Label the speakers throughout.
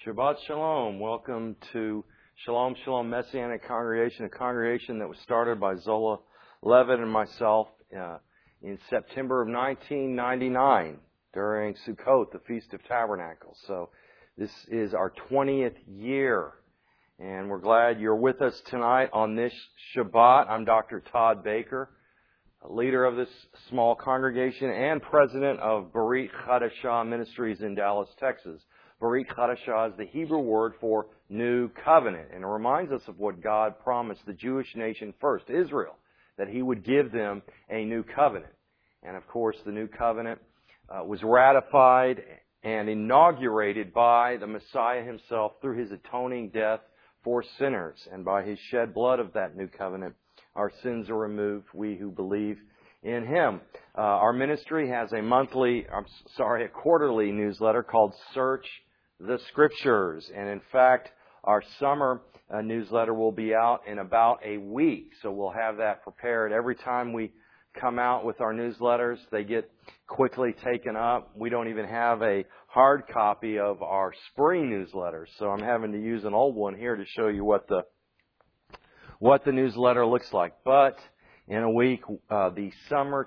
Speaker 1: Shabbat Shalom. Welcome to Shalom Shalom Messianic Congregation, a congregation that was started by Zola Levitt and myself in September of 1999 during Sukkot, the Feast of Tabernacles. So this is our 20th year, and we're glad you're with us tonight on this Shabbat. I'm Dr. Todd Baker, leader of this small congregation and president of Berit Chadashah Ministries in Dallas, Texas. Berit Chadashah is the Hebrew word for new covenant, and it reminds us of what God promised the Jewish nation first, Israel, that He would give them a new covenant. And of course, the new covenant was ratified and inaugurated by the Messiah Himself through His atoning death for sinners, and by His shed blood of that new covenant, our sins are removed, we who believe in Him. Our ministry has a quarterly newsletter called Search the Scriptures. And in fact, our summer newsletter will be out in about a week. So we'll have that prepared. Every time we come out with our newsletters, they get quickly taken up. We don't even have a hard copy of our spring newsletter. So I'm having to use an old one here to show you what the newsletter looks like. But in a week, the summer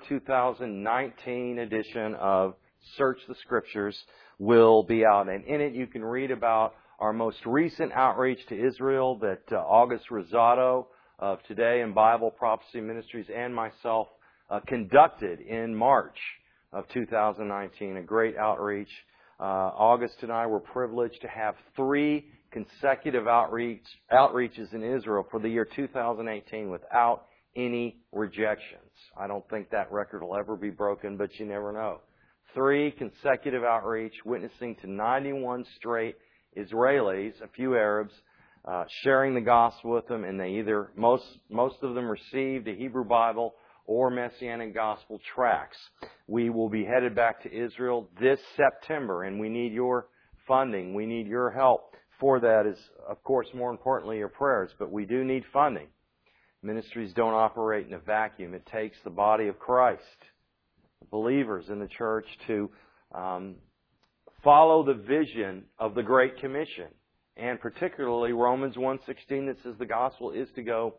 Speaker 1: 2019 edition of Search the Scriptures will be out. And in it, you can read about our most recent outreach to Israel that August Rosado of Today in Bible Prophecy Ministries and myself conducted in March of 2019. A great outreach. August and I were privileged to have 3 consecutive outreaches in Israel for the year 2018 without any rejections. I don't think that record will ever be broken, but you never know. 3 consecutive outreach, witnessing to 91 straight Israelis, a few Arabs, sharing the gospel with them, and most of them received a Hebrew Bible or Messianic Gospel tracts. We will be headed back to Israel this September, and we need your funding. We need your help. For that is, of course, more importantly, your prayers, but we do need funding. Ministries don't operate in a vacuum. It takes the body of Christ, believers in the church, to follow the vision of the Great Commission, and particularly Romans 1:16 that says the gospel is to go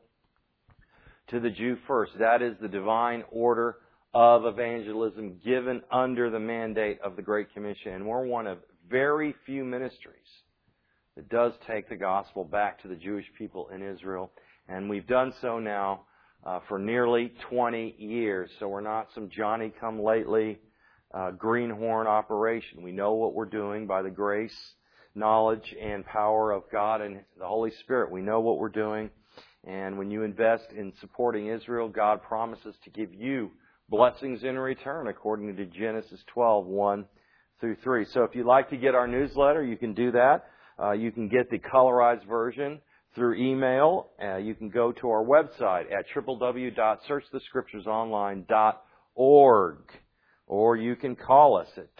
Speaker 1: to the Jew first. That is the divine order of evangelism given under the mandate of the Great Commission. And we're one of very few ministries that does take the gospel back to the Jewish people in Israel. And we've done so now for nearly 20 years. So we're not some Johnny-come-lately greenhorn operation. We know what we're doing by the grace, knowledge, and power of God and the Holy Spirit. We know what we're doing. And when you invest in supporting Israel, God promises to give you blessings in return, according to Genesis 12:1-3. So if you'd like to get our newsletter, you can do that. You can get the colorized version through email. You can go to our website at www.searchthescripturesonline.org. Or you can call us at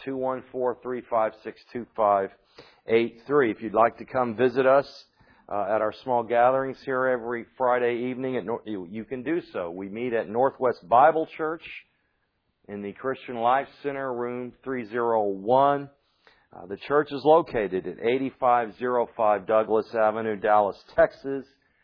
Speaker 1: 214-356-2583. If you'd like to come visit us at our small gatherings here every Friday evening, you can do so. We meet at Northwest Bible Church in the Christian Life Center, room 301. The church is located at 8505 Douglas Avenue, Dallas, Texas,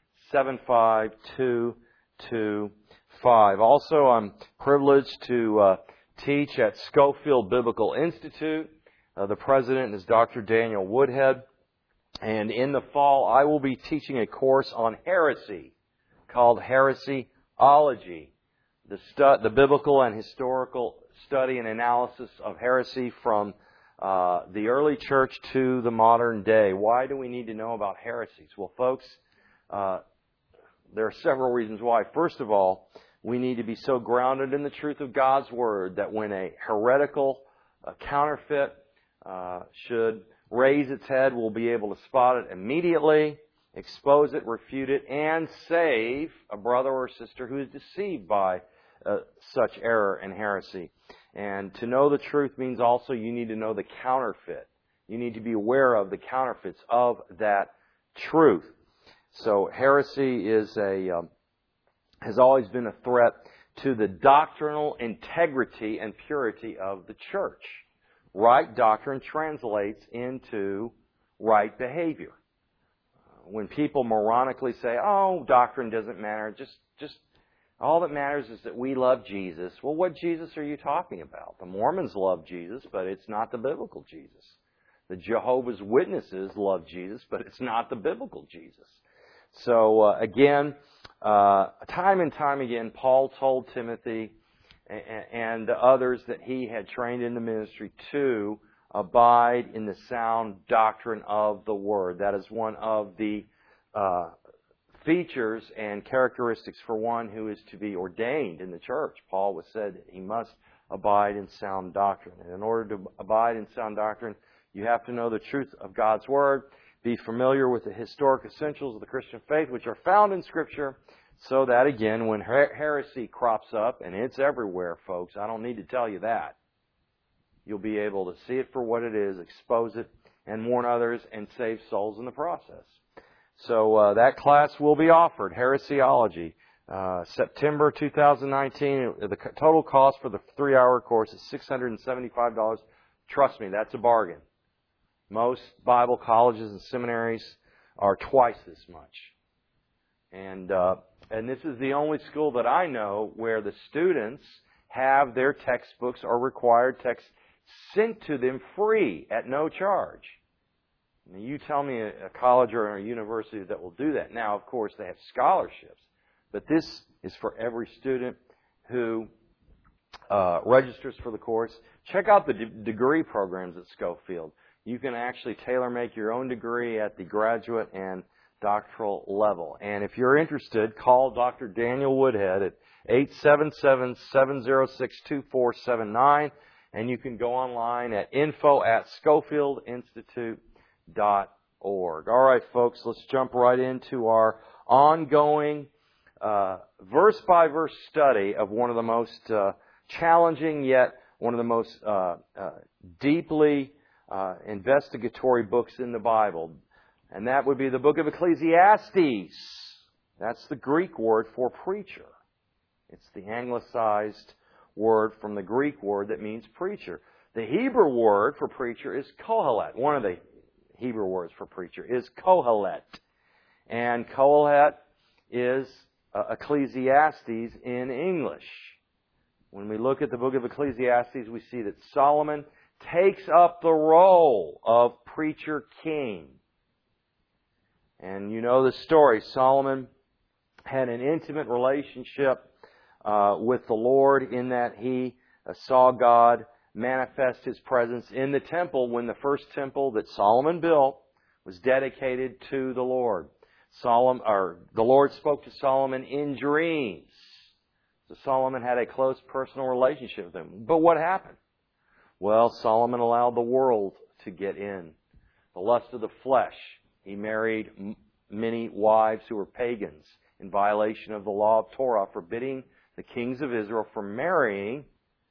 Speaker 1: 75225. Also, I'm privileged to teach at Schofield Biblical Institute. The president is Dr. Daniel Woodhead. And in the fall, I will be teaching a course on heresy called Heresyology, the biblical and historical study and analysis of heresy from the early church to the modern day. Why do we need to know about heresies? Well, folks, there are several reasons why. First of all, we need to be so grounded in the truth of God's Word that when a heretical counterfeit should raise its head, we'll be able to spot it immediately, expose it, refute it, and save a brother or sister who is deceived by such error and heresy. And to know the truth means also you need to know the counterfeit. You need to be aware of the counterfeits of that truth. So heresy has always been a threat to the doctrinal integrity and purity of the church. Right doctrine translates into right behavior. When people moronically say, "Oh, doctrine doesn't matter, just all that matters is that we love Jesus." Well, what Jesus are you talking about? The Mormons love Jesus, but it's not the biblical Jesus. The Jehovah's Witnesses love Jesus, but it's not the biblical Jesus. So, again, time and time again, Paul told Timothy and the others that he had trained in the ministry to abide in the sound doctrine of the Word. That is one of the features and characteristics for one who is to be ordained in the church. Paul was said he must abide in sound doctrine. And in order to abide in sound doctrine, you have to know the truth of God's Word, be familiar with the historic essentials of the Christian faith, which are found in Scripture, so that, again, when heresy crops up, and it's everywhere, folks, I don't need to tell you that, you'll be able to see it for what it is, expose it, and warn others, and save souls in the process. So that class will be offered, Heresiology, September 2019. The total cost for the 3-hour course is $675. Trust me, that's a bargain. Most Bible colleges and seminaries are twice this much. And this is the only school that I know where the students have their textbooks or required texts sent to them free at no charge. Now, you tell me a college or a university that will do that. Now, of course, they have scholarships. But this is for every student who registers for the course. Check out the degree programs at Schofield. You can actually tailor-make your own degree at the graduate and doctoral level. And if you're interested, call Dr. Daniel Woodhead at 877-706-2479. And you can go online at info@schofieldinstitute.org. All right, folks, let's jump right into our ongoing verse-by-verse study of one of the most challenging, yet one of the most deeply investigatory books in the Bible. And that would be the book of Ecclesiastes. That's the Greek word for preacher. It's the anglicized word from the Greek word that means preacher. The Hebrew word for preacher is kohelet. One of the Hebrew words for preacher is kohelet. And kohelet is Ecclesiastes in English. When we look at the book of Ecclesiastes, we see that Solomon takes up the role of preacher king. And you know the story. Solomon had an intimate relationship with the Lord in that he saw God manifest His presence in the temple when the first temple that Solomon built was dedicated to the Lord. The Lord spoke to Solomon in dreams. So Solomon had a close personal relationship with Him. But what happened? Well, Solomon allowed the world to get in. The lust of the flesh. He married many wives who were pagans in violation of the law of Torah, forbidding the kings of Israel from marrying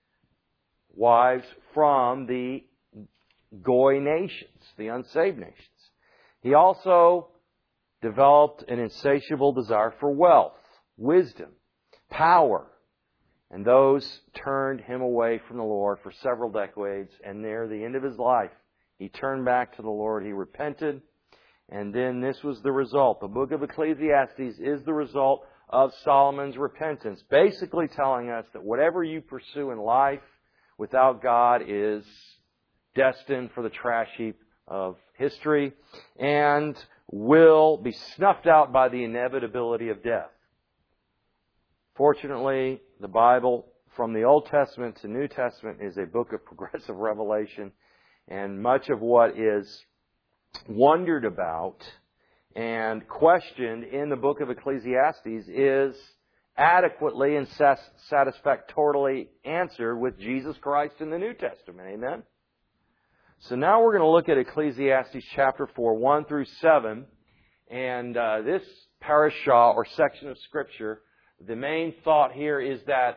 Speaker 1: wives from the Goy nations, the unsaved nations. He also developed an insatiable desire for wealth, wisdom, power, and those turned him away from the Lord for several decades, and near the end of his life, he turned back to the Lord. He repented, and then this was the result. The book of Ecclesiastes is the result of Solomon's repentance, basically telling us that whatever you pursue in life without God is destined for the trash heap of history and will be snuffed out by the inevitability of death. Fortunately, the Bible, from the Old Testament to New Testament, is a book of progressive revelation, and much of what is wondered about and questioned in the book of Ecclesiastes is adequately and satisfactorily answered with Jesus Christ in the New Testament. Amen? So now we're going to look at Ecclesiastes chapter 4, 1 through 7. And this parashah, or section of Scripture, the main thought here is that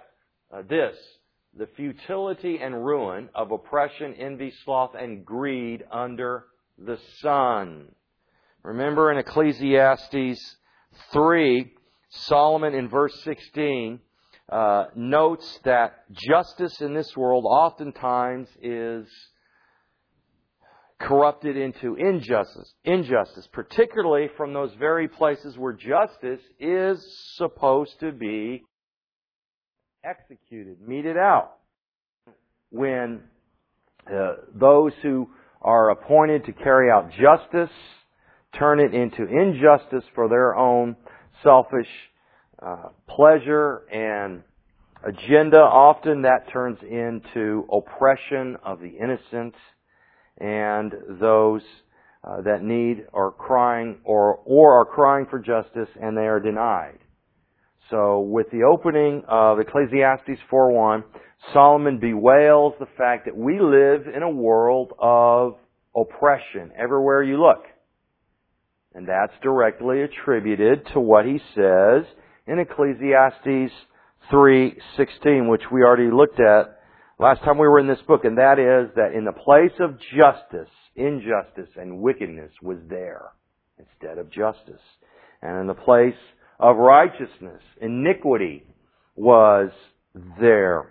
Speaker 1: the futility and ruin of oppression, envy, sloth, and greed under the sun. Remember in Ecclesiastes 3, Solomon in verse 16 notes that justice in this world oftentimes is corrupted into injustice, particularly from those very places where justice is supposed to be executed, meted out. When those who are appointed to carry out justice turn it into injustice for their own selfish pleasure and agenda, often that turns into oppression of the innocent and those that need or crying or are crying for justice, and they are denied. So with the opening of Ecclesiastes 4:1, Solomon bewails the fact that we live in a world of oppression everywhere you look. And that's directly attributed to what he says in Ecclesiastes 3:16, which we already looked at last time we were in this book, and that is that in the place of justice, injustice and wickedness was there instead of justice. And in the place of righteousness, iniquity was there.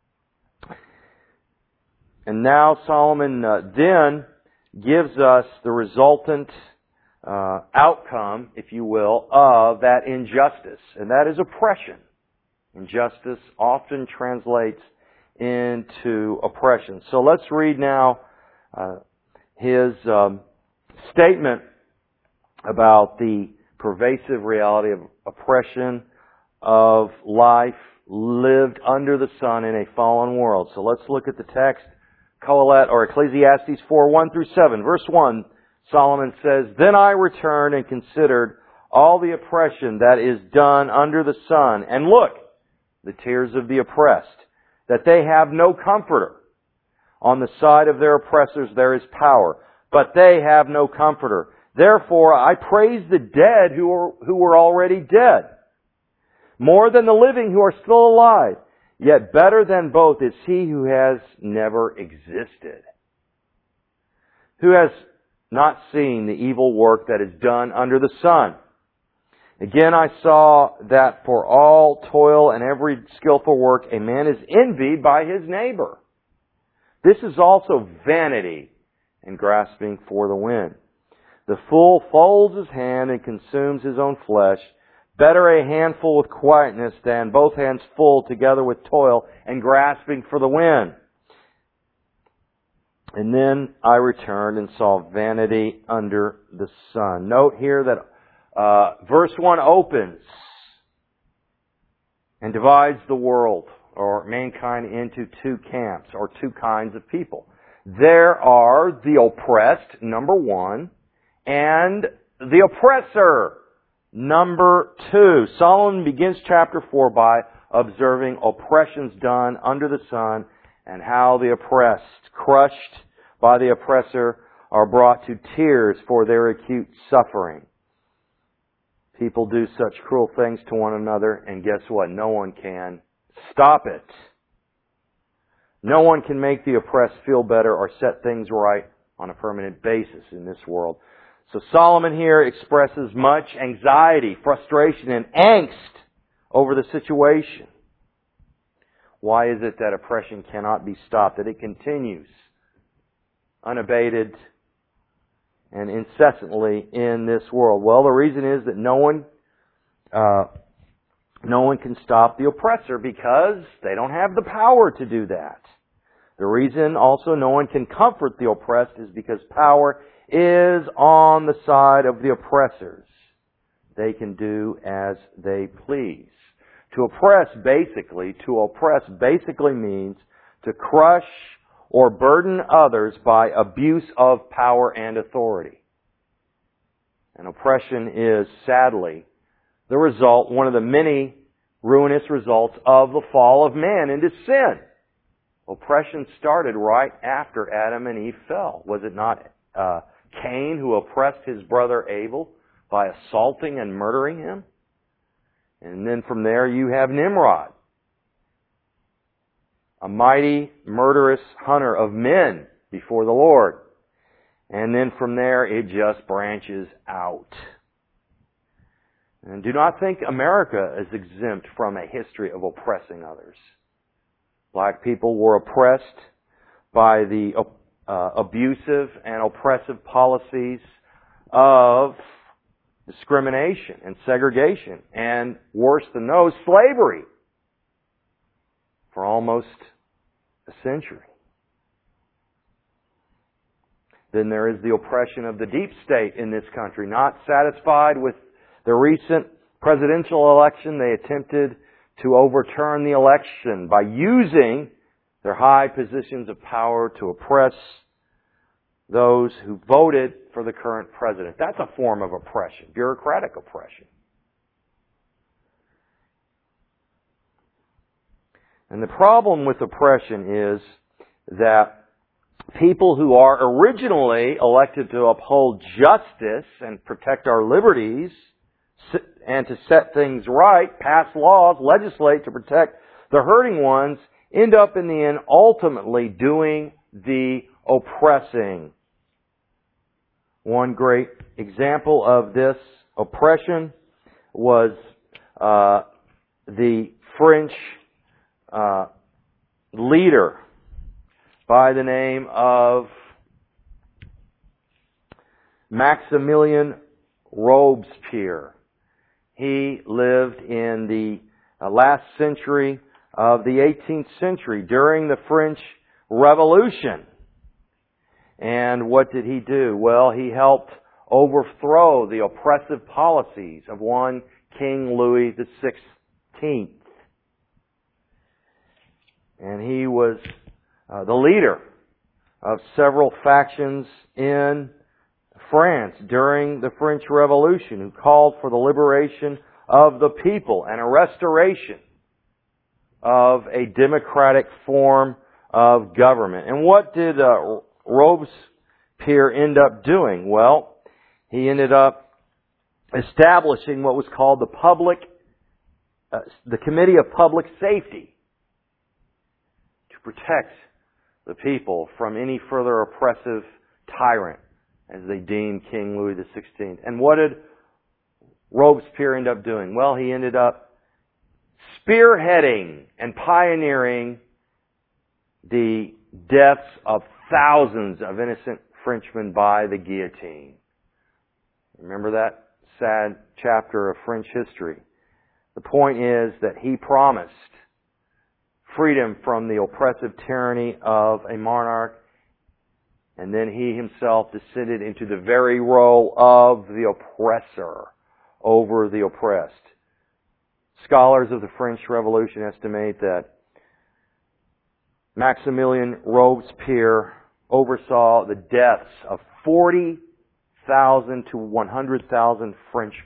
Speaker 1: And now Solomon then gives us the resultant outcome, if you will, of that injustice, and that is oppression. Injustice often translates into oppression. So let's read now his statement about the pervasive reality of oppression of life lived under the sun in a fallen world. So let's look at the text, Kohelet, or Ecclesiastes 4:1-7. Verse 1, Solomon says, "Then I returned and considered all the oppression that is done under the sun, and look, the tears of the oppressed, that they have no comforter. On the side of their oppressors there is power, but they have no comforter. Therefore I praise the dead who were already dead, more than the living who are still alive. Yet better than both is he who has never existed, who has not seen the evil work that is done under the sun. Again I saw that for all toil and every skillful work a man is envied by his neighbor. This is also vanity and grasping for the wind. The fool folds his hand and consumes his own flesh. Better a handful with quietness than both hands full together with toil and grasping for the wind. And then I returned and saw vanity under the sun." Note here that verse 1 opens and divides the world or mankind into two camps or two kinds of people. There are the oppressed, number one, and the oppressor, number two. Solomon begins chapter 4 by observing oppressions done under the sun and how the oppressed, crushed by the oppressor, are brought to tears for their acute suffering. People do such cruel things to one another, and guess what? No one can stop it. No one can make the oppressed feel better or set things right on a permanent basis in this world. So Solomon here expresses much anxiety, frustration, and angst over the situation. Why is it that oppression cannot be stopped, that it continues unabated and incessantly in this world? Well, the reason is that no one can stop the oppressor because they don't have the power to do that. The reason also no one can comfort the oppressed is because power is on the side of the oppressors. They can do as they please. To oppress basically means to crush or burden others by abuse of power and authority. And oppression is sadly the result, one of the many ruinous results of the fall of man into sin. Oppression started right after Adam and Eve fell. Was it not Cain who oppressed his brother Abel by assaulting and murdering him? And then from there you have Nimrod, a mighty, murderous hunter of men before the Lord. And then from there it just branches out. And do not think America is exempt from a history of oppressing others. Black people were oppressed by the abusive and oppressive policies of discrimination and segregation, and worse than those, slavery, for almost a century. Then there is the oppression of the deep state in this country. Not satisfied with the recent presidential election, they attempted to overturn the election by using their high positions of power to oppress those who voted for the current president. That's a form of oppression, bureaucratic oppression. And the problem with oppression is that people who are originally elected to uphold justice and protect our liberties and to set things right, pass laws, legislate to protect the hurting ones, end up in the end ultimately doing the oppressing. One great example of this oppression was the French leader by the name of Maximilien Robespierre. He lived in the last century of the 18th century during the French Revolution. And what did he do? Well, he helped overthrow the oppressive policies of one King Louis XVI. And he was the leader of several factions in France during the French Revolution, who called for the liberation of the people and a restoration of a democratic form of government. And what did Robespierre end up doing? Well, he ended up establishing what was called the Committee of Public Safety to protect the people from any further oppressive tyrant, as they deemed King Louis XVI. And what did Robespierre end up doing? Well, he ended up spearheading and pioneering the deaths of thousands of innocent Frenchmen by the guillotine. Remember that sad chapter of French history? The point is that he promised freedom from the oppressive tyranny of a monarch, and then he himself descended into the very role of the oppressor over the oppressed. Scholars of the French Revolution estimate that Maximilien Robespierre oversaw the deaths of 40,000 to 100,000 Frenchmen.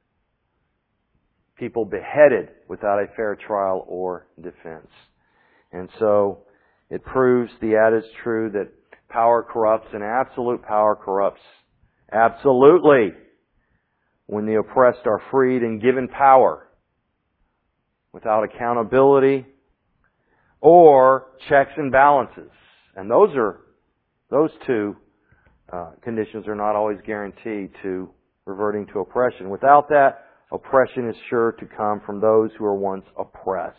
Speaker 1: People beheaded without a fair trial or defense. And so it proves the adage true that power corrupts, and absolute power corrupts. Absolutely. When the oppressed are freed and given power without accountability or checks and balances. And those two conditions are not always guaranteed to reverting to oppression. Without that, oppression is sure to come from those who were once oppressed.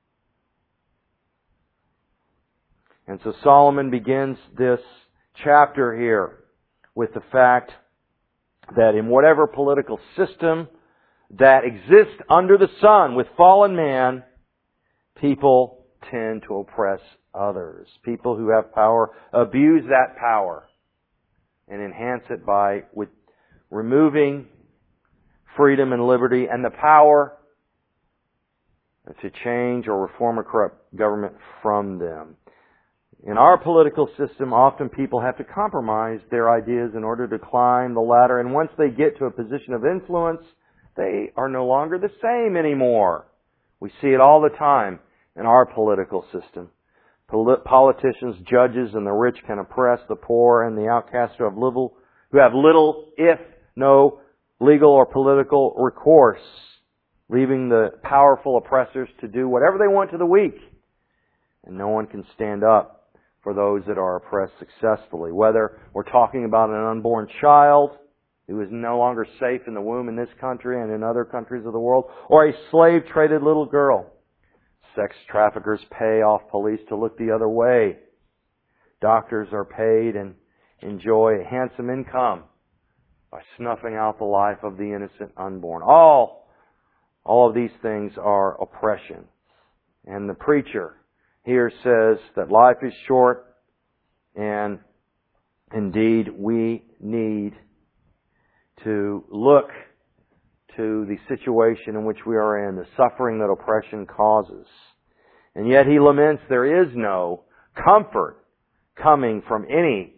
Speaker 1: And so Solomon begins this chapter here with the fact that in whatever political system that exists under the sun with fallen man, people tend to oppress others. People who have power abuse that power and enhance it by removing freedom and liberty and the power to change or reform a corrupt government from them. In our political system, often people have to compromise their ideas in order to climb the ladder, and once they get to a position of influence, they are no longer the same anymore. We see it all the time in our political system. Politicians, judges, and the rich can oppress the poor and the outcast who have little, if no, legal or political recourse, leaving the powerful oppressors to do whatever they want to the weak. And no one can stand up for those that are oppressed successfully. Whether we're talking about an unborn child who is no longer safe in the womb in this country and in other countries of the world, or a slave-traded little girl. Sex traffickers pay off police to look the other way. Doctors are paid and enjoy a handsome income by snuffing out the life of the innocent unborn. All of these things are oppression. And the preacher here says that life is short, and indeed we need to look to the situation in which we are in, the suffering that oppression causes. And yet he laments there is no comfort coming from any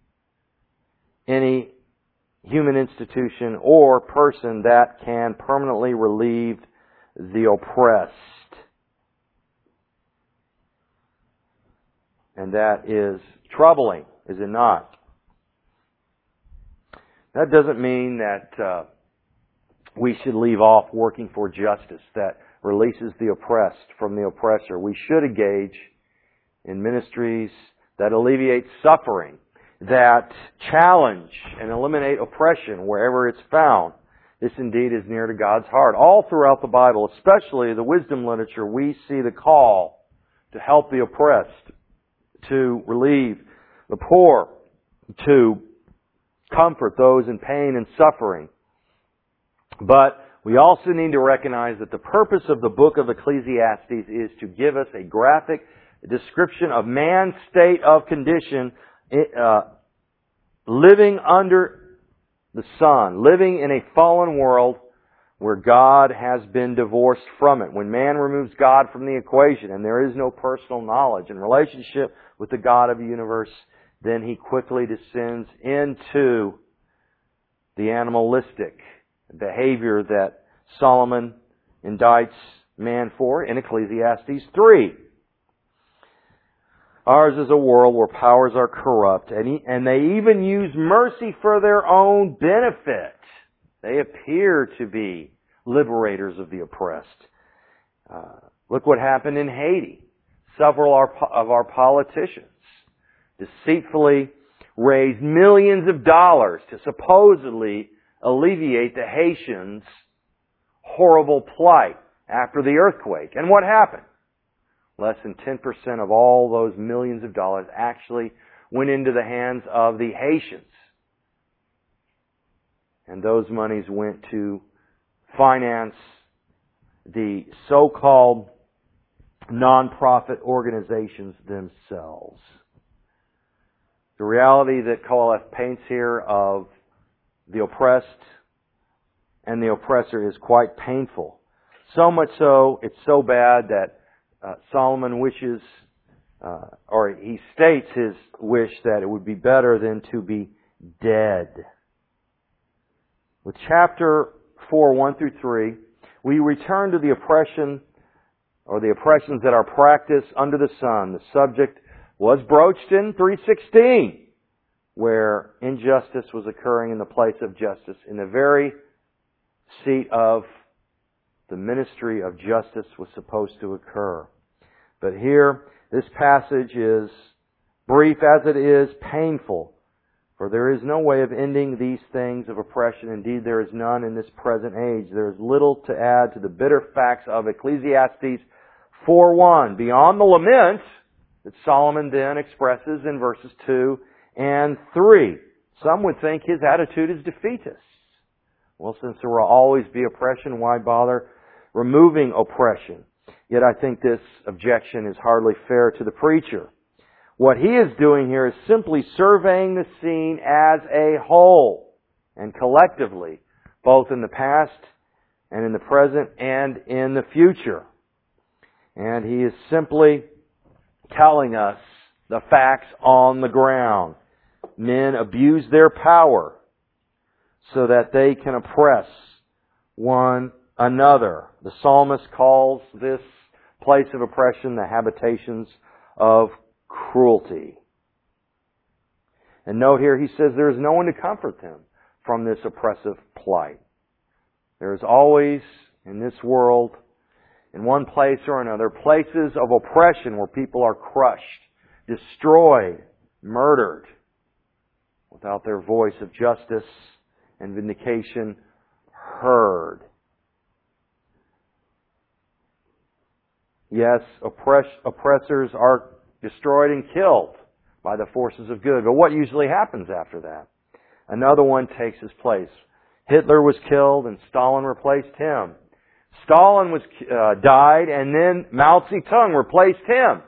Speaker 1: human institution or person that can permanently relieve the oppressed. And that is troubling, is it not? That doesn't mean that we should leave off working for justice that releases the oppressed from the oppressor. We should engage in ministries that alleviate suffering, that challenge and eliminate oppression wherever it's found. This indeed is near to God's heart. All throughout the Bible, especially the wisdom literature, we see the call to help the oppressed, to relieve the poor, to comfort those in pain and suffering. But we also need to recognize that the purpose of the book of Ecclesiastes is to give us a graphic description of man's state of condition, living under the sun, living in a fallen world where God has been divorced from it. When man removes God from the equation and there is no personal knowledge and relationship with the God of the universe, then he quickly descends into the animalistic behavior that Solomon indicts man for in Ecclesiastes 3. Ours is a world where powers are corrupt, and they even use mercy for their own benefit. They appear to be liberators of the oppressed. Look what happened in Haiti. Several of our politicians deceitfully raised millions of dollars to supposedly alleviate the Haitians' horrible plight after the earthquake. And what happened? Less than 10% of all those millions of dollars actually went into the hands of the Haitians. And those monies went to finance the so-called non-profit organizations themselves. The reality that Kovalev paints here of the oppressed and the oppressor is quite painful. So much so, it's so bad that Solomon wishes, or he states his wish that it would be better than to be dead. With chapter 4, 1 through 3, we return to the oppression, or the oppressions that are practiced under the sun. The subject was broached in 3:16, where injustice was occurring in the place of justice, in the very seat of the ministry of justice was supposed to occur. But here, this passage is brief as it is painful, for there is no way of ending these things of oppression. Indeed, there is none in this present age. There is little to add to the bitter facts of Ecclesiastes 4:1, beyond the lament that Solomon then expresses in verses 2 and 3. Some would think his attitude is defeatist. Well, since there will always be oppression, why bother removing oppression? Yet I think this objection is hardly fair to the preacher. What he is doing here is simply surveying the scene as a whole and collectively, both in the past and in the present and in the future. And he is simply telling us the facts on the ground. Men abuse their power so that they can oppress one another. The psalmist calls this place of oppression the habitations of cruelty. And note here, he says there is no one to comfort them from this oppressive plight. There is always, in this world, in one place or another, places of oppression where people are crushed, destroyed, murdered, without their voice of justice and vindication heard. Yes, oppressors are destroyed and killed by the forces of good. But what usually happens after that? Another one takes his place. Hitler was killed and Stalin replaced him. Stalin died and then Mao Zedong replaced him.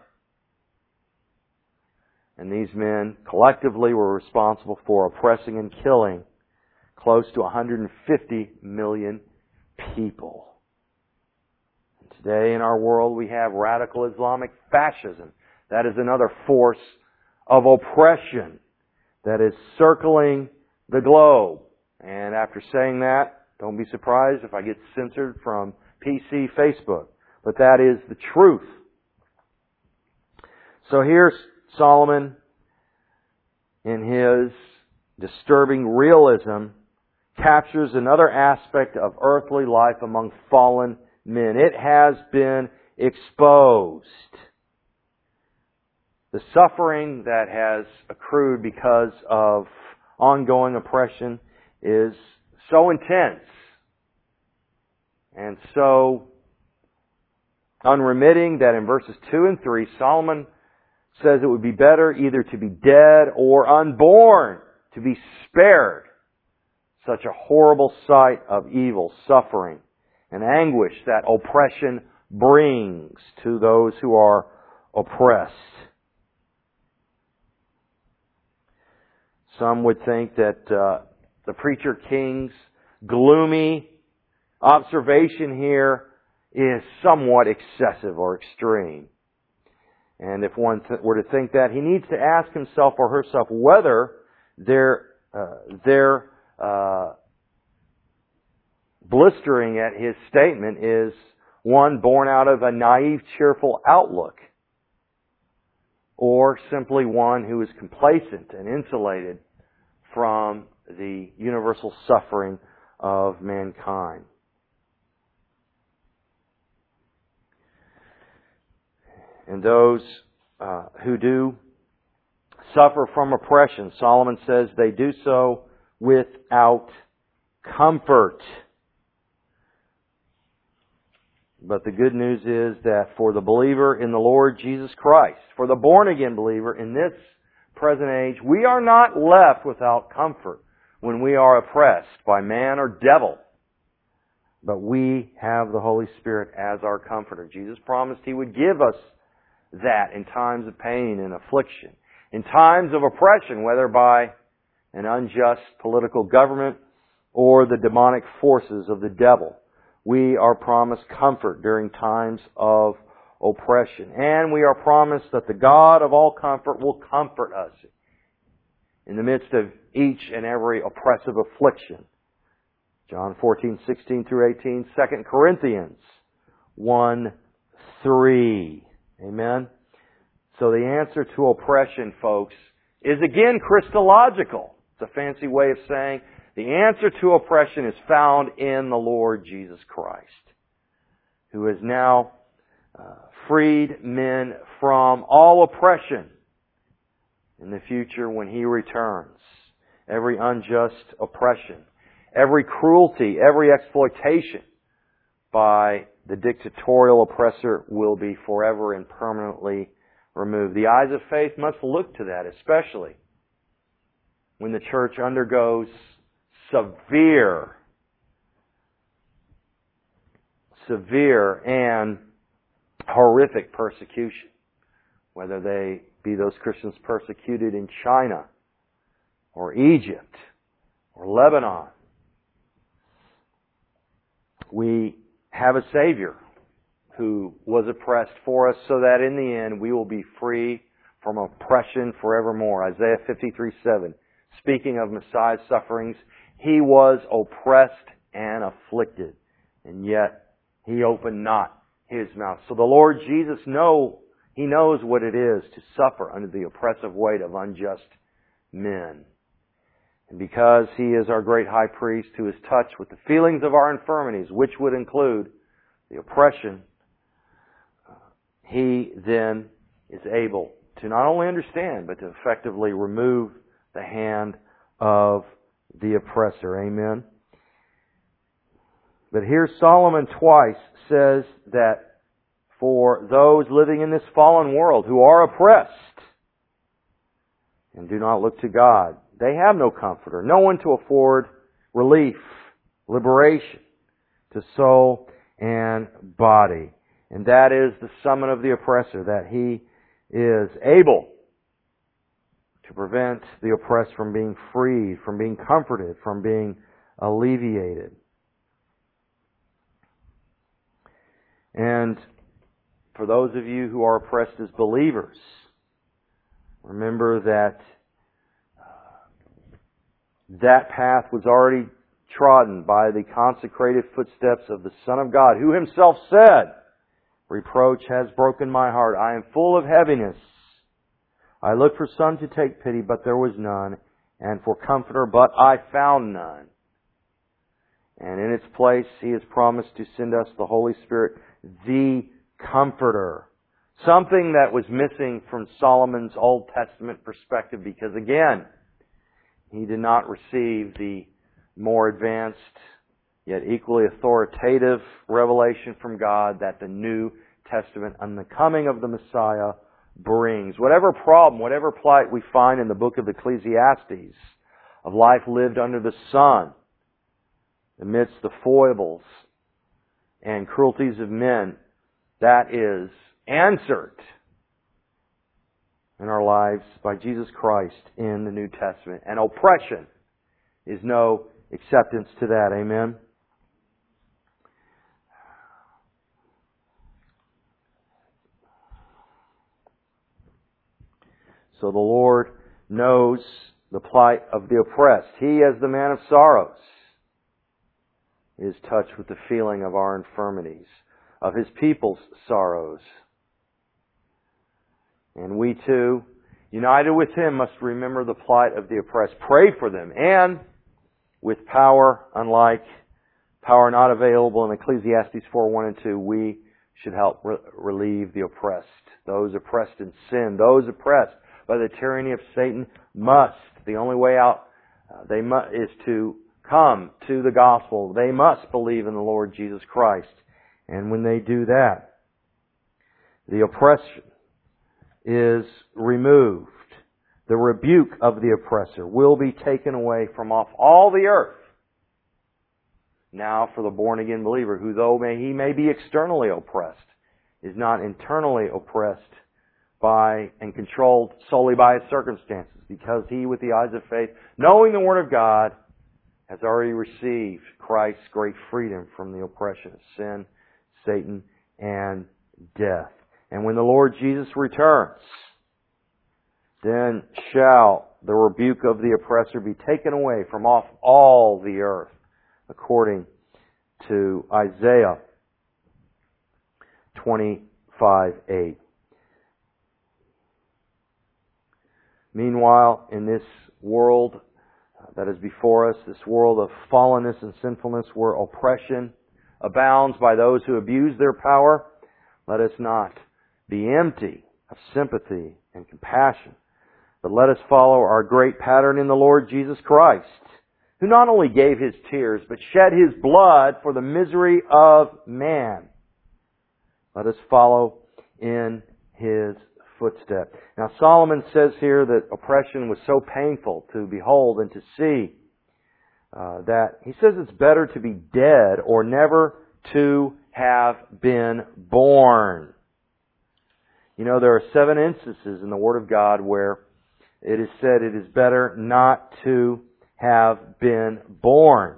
Speaker 1: And these men collectively were responsible for oppressing and killing close to 150 million people. And today in our world we have radical Islamic fascism. That is another force of oppression that is circling the globe. And after saying that, don't be surprised if I get censored from PC Facebook. But that is the truth. So here's Solomon in his disturbing realism captures another aspect of earthly life among fallen men. It has been exposed. The suffering that has accrued because of ongoing oppression is so intense and so unremitting that in verses 2 and 3, Solomon says it would be better either to be dead or unborn, to be spared such a horrible sight of evil, suffering, and anguish that oppression brings to those who are oppressed. Some would think that the Preacher King's gloomy observation here is somewhat excessive or extreme. And if one were to think that, he needs to ask himself or herself whether their blistering at his statement is one born out of a naive, cheerful outlook, or simply one who is complacent and insulated from the universal suffering of mankind. And those who do suffer from oppression, Solomon says they do so without comfort. But the good news is that for the believer in the Lord Jesus Christ, for the born-again believer in this present age, we are not left without comfort when we are oppressed by man or devil. But we have the Holy Spirit as our comforter. Jesus promised He would give us that in times of pain and affliction, in times of oppression, whether by an unjust political government or the demonic forces of the devil. We are promised comfort during times of oppression. And we are promised that the God of all comfort will comfort us in the midst of each and every oppressive affliction. John 14:16 through 18, 2 Corinthians 1:3. Amen? So the answer to oppression, folks, is again Christological. It's a fancy way of saying the answer to oppression is found in the Lord Jesus Christ, who has now freed men from all oppression in the future when He returns. Every unjust oppression, every cruelty, every exploitation by the dictatorial oppressor will be forever and permanently removed. The eyes of faith must look to that, especially when the church undergoes severe and horrific persecution, whether they be those Christians persecuted in China or Egypt or Lebanon. We have a Savior who was oppressed for us so that in the end we will be free from oppression forevermore. Isaiah 53:7. Speaking of Messiah's sufferings, He was oppressed and afflicted, and yet He opened not His mouth. So the Lord Jesus He knows what it is to suffer under the oppressive weight of unjust men. And because He is our great high priest who is touched with the feelings of our infirmities, which would include the oppression, He then is able to not only understand, but to effectively remove the hand of the oppressor. Amen. But here Solomon twice says that for those living in this fallen world who are oppressed, and do not look to God. They have no comforter, no one to afford relief, liberation to soul and body. And that is the summon of the oppressor, that he is able to prevent the oppressed from being freed, from being comforted, from being alleviated. And for those of you who are oppressed as believers, remember that that path was already trodden by the consecrated footsteps of the Son of God, who Himself said, "Reproach has broken my heart. I am full of heaviness. I looked for some to take pity, but there was none, and for comforter, but I found none." And in its place, He has promised to send us the Holy Spirit, the Comforter. Something that was missing from Solomon's Old Testament perspective, because again, he did not receive the more advanced, yet equally authoritative revelation from God that the New Testament and the coming of the Messiah brings. Whatever problem, whatever plight we find in the book of Ecclesiastes, of life lived under the sun, amidst the foibles and cruelties of men, that is answered in our lives by Jesus Christ in the New Testament. And oppression is no acceptance to that. Amen? So the Lord knows the plight of the oppressed. He, as the man of sorrows, is touched with the feeling of our infirmities, of His people's sorrows. And we too, united with Him, must remember the plight of the oppressed. Pray for them. And with power unlike, power not available in Ecclesiastes 4:1 and 2, we should help relieve the oppressed. Those oppressed in sin, those oppressed by the tyranny of Satan must. The only way out is to come to the gospel. They must believe in the Lord Jesus Christ. And when they do that, the oppression is removed. The rebuke of the oppressor will be taken away from off all the earth. Now for the born-again believer, who though he may be externally oppressed, is not internally oppressed by and controlled solely by his circumstances, because he, with the eyes of faith, knowing the Word of God, has already received Christ's great freedom from the oppression of sin, Satan, and death. And when the Lord Jesus returns, then shall the rebuke of the oppressor be taken away from off all the earth, according to Isaiah 25:8. Meanwhile, in this world that is before us, this world of fallenness and sinfulness, where oppression abounds by those who abuse their power, let us not be empty of sympathy and compassion, but let us follow our great pattern in the Lord Jesus Christ, who not only gave His tears, but shed His blood for the misery of man. Let us follow in His footstep. Now Solomon says here that oppression was so painful to behold and to see that he says it's better to be dead or never to have been born. You know, there are 7 instances in the Word of God where it is said it is better not to have been born.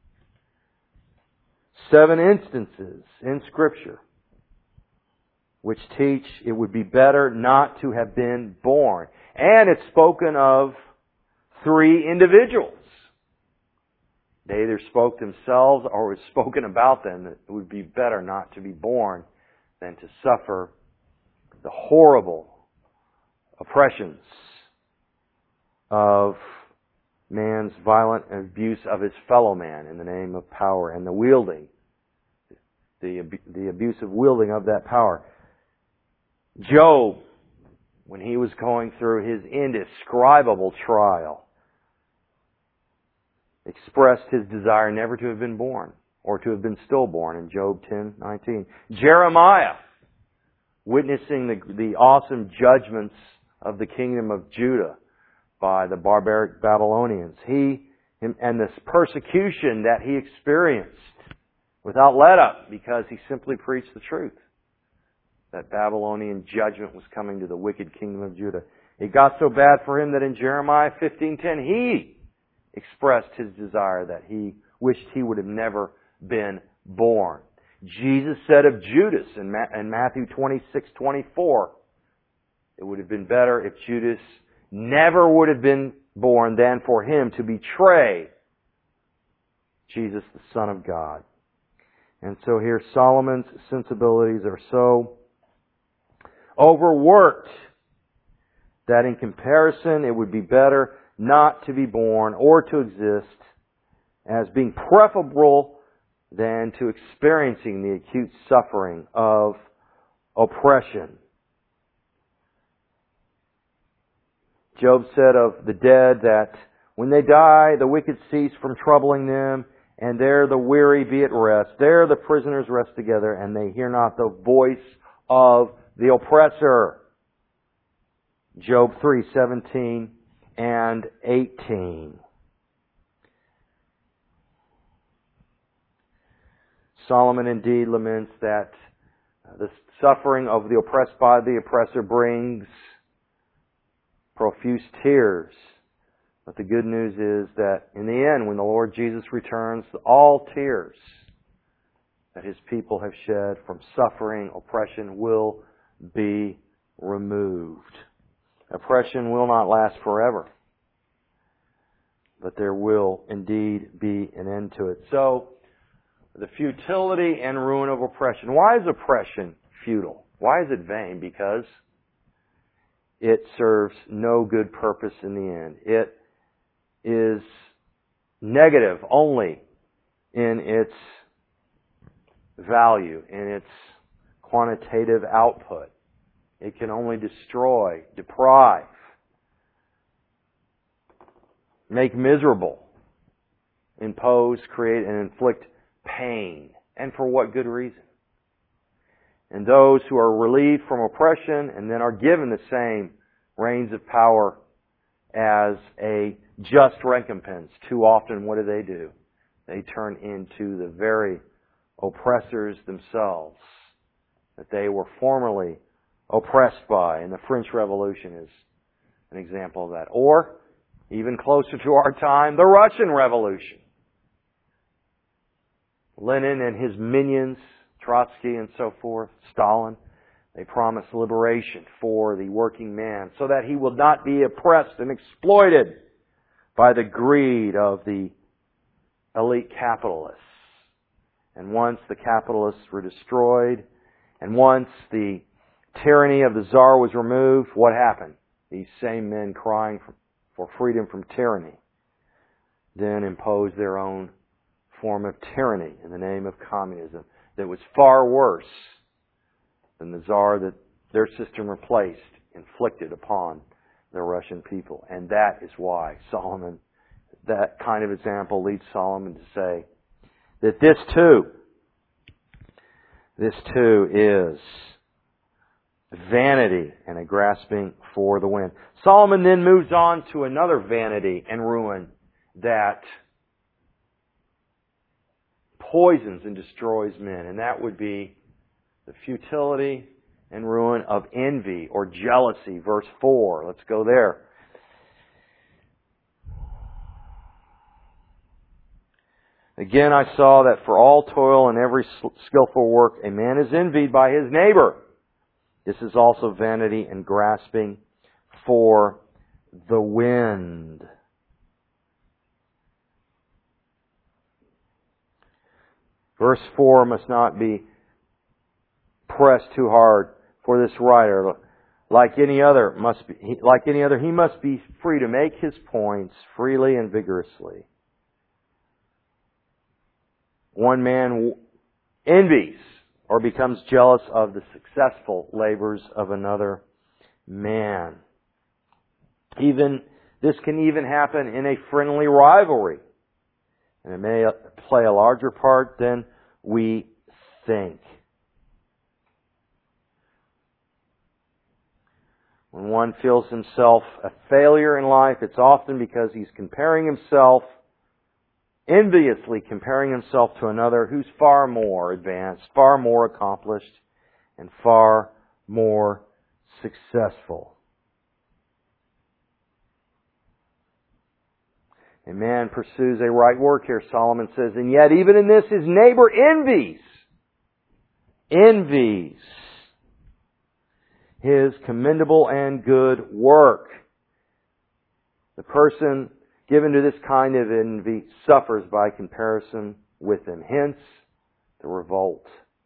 Speaker 1: 7 instances in Scripture which teach it would be better not to have been born. And it's spoken of 3 individuals. They either spoke themselves or was spoken about them that it would be better not to be born than to suffer the horrible oppressions of man's violent abuse of his fellow man in the name of power and the wielding, the abusive wielding of that power. Job, when he was going through his indescribable trial, expressed his desire never to have been born or to have been stillborn in Job 10:19. Jeremiah, witnessing the awesome judgments of the kingdom of Judah by the barbaric Babylonians. And this persecution that he experienced without let up because he simply preached the truth. That Babylonian judgment was coming to the wicked kingdom of Judah. It got so bad for him that in Jeremiah 15:10 he expressed his desire that he wished he would have never been born. Jesus said of Judas in Matthew 26:24, it would have been better if Judas never would have been born than for him to betray Jesus, the Son of God. And so here Solomon's sensibilities are so overworked that in comparison it would be better not to be born or to exist as being preferable than to experiencing the acute suffering of oppression. Job said of the dead that when they die, the wicked cease from troubling them, and there the weary be at rest. There the prisoners rest together, and they hear not the voice of the oppressor. Job 3:17 and 18. Solomon indeed laments that the suffering of the oppressed by the oppressor brings profuse tears. But the good news is that in the end, when the Lord Jesus returns, all tears that His people have shed from suffering, oppression will be removed. Oppression will not last forever, but there will indeed be an end to it. So, the futility and ruin of oppression. Why is oppression futile? Why is it vain? Because it serves no good purpose in the end. It is negative only in its value, in its quantitative output. It can only destroy, deprive, make miserable, impose, create, and inflict pain. And for what good reason? And those who are relieved from oppression and then are given the same reins of power as a just recompense, too often what do? They turn into the very oppressors themselves that they were formerly oppressed by. And the French Revolution is an example of that. Or, even closer to our time, the Russian Revolution. Lenin and his minions, Trotsky and so forth, Stalin, they promised liberation for the working man so that he will not be oppressed and exploited by the greed of the elite capitalists. And once the capitalists were destroyed, and once the tyranny of the Tsar was removed, what happened? These same men crying for freedom from tyranny then imposed their own form of tyranny in the name of communism that was far worse than the Tsar that their system replaced, inflicted upon the Russian people. And that is why Solomon, that kind of example leads Solomon to say that this too is vanity and a grasping for the wind. Solomon then moves on to another vanity and ruin that poisons and destroys men, and that would be the futility and ruin of envy or jealousy. Verse 4. Let's go there. Again, I saw that for all toil and every skillful work, a man is envied by his neighbor. This is also vanity and grasping for the wind. Verse 4 must not be pressed too hard for this writer. Like any other, he must be free to make his points freely and vigorously. One man envies or becomes jealous of the successful labors of another man. This can even happen in a friendly rivalry. And it may play a larger part than we think. When one feels himself a failure in life, it's often because he's comparing himself, enviously comparing himself to another who's far more advanced, far more accomplished, and far more successful. A man pursues a right work here, Solomon says, and yet even in this his neighbor envies his commendable and good work. The person given to this kind of envy suffers by comparison with him. Hence, the revolt.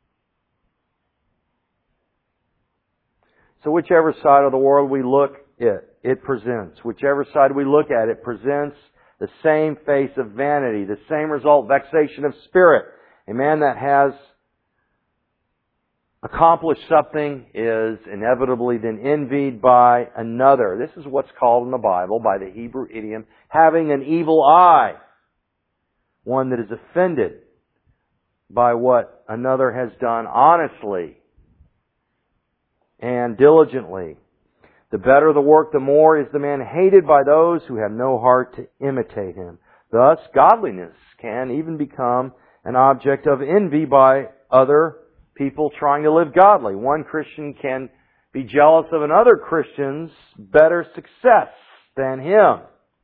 Speaker 1: So whichever side of the world we look at, it presents. Whichever side we look at, it presents the same face of vanity, the same result, vexation of spirit. A man that has accomplished something is inevitably then envied by another. This is what's called in the Bible, by the Hebrew idiom, having an evil eye. One that is offended by what another has done honestly and diligently. The better the work, the more is the man hated by those who have no heart to imitate him. Thus, godliness can even become an object of envy by other people trying to live godly. One Christian can be jealous of another Christian's better success than him.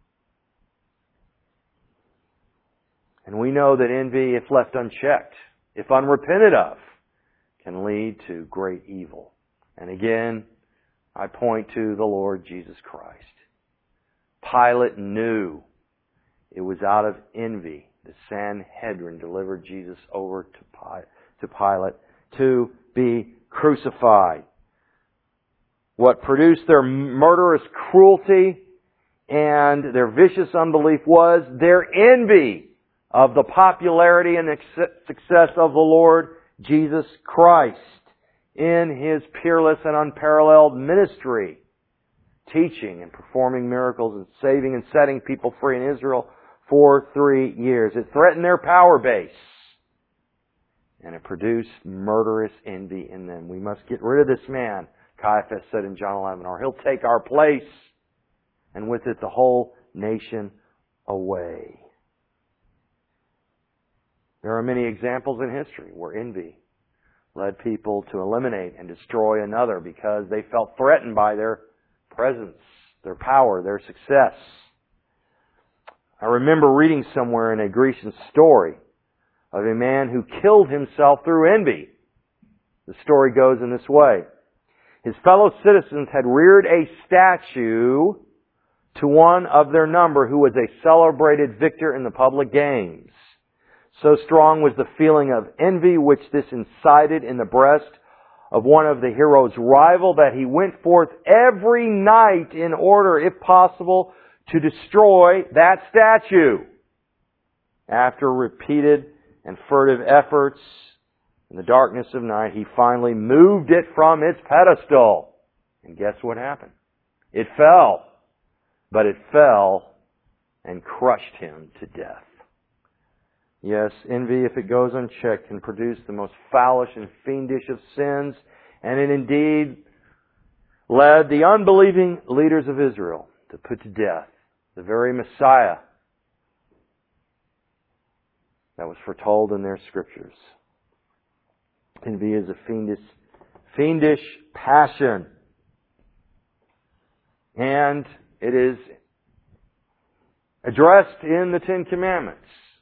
Speaker 1: And we know that envy, if left unchecked, if unrepented of, can lead to great evil. And again, I point to the Lord Jesus Christ. Pilate knew it was out of envy the Sanhedrin delivered Jesus over to Pilate to be crucified. What produced their murderous cruelty and their vicious unbelief was their envy of the popularity and success of the Lord Jesus Christ in His peerless and unparalleled ministry, teaching and performing miracles and saving and setting people free in Israel for 3 years. It threatened their power base. And it produced murderous envy in them. We must get rid of this man, Caiaphas said in John 11, or he'll take our place, and with it the whole nation away. There are many examples in history where envy led people to eliminate and destroy another because they felt threatened by their presence, their power, their success. I remember reading somewhere in a Grecian story of a man who killed himself through envy. The story goes in this way. His fellow citizens had reared a statue to one of their number who was a celebrated victor in the public games. So strong was the feeling of envy which this incited in the breast of one of the hero's rival that he went forth every night in order, if possible, to destroy that statue. After repeated and furtive efforts in the darkness of night, he finally moved it from its pedestal. And guess what happened? It fell. But it fell and crushed him to death. Yes, envy, if it goes unchecked, can produce the most foolish and fiendish of sins, and it indeed led the unbelieving leaders of Israel to put to death the very Messiah that was foretold in their scriptures. Envy is a fiendish passion. And it is addressed in the Ten Commandments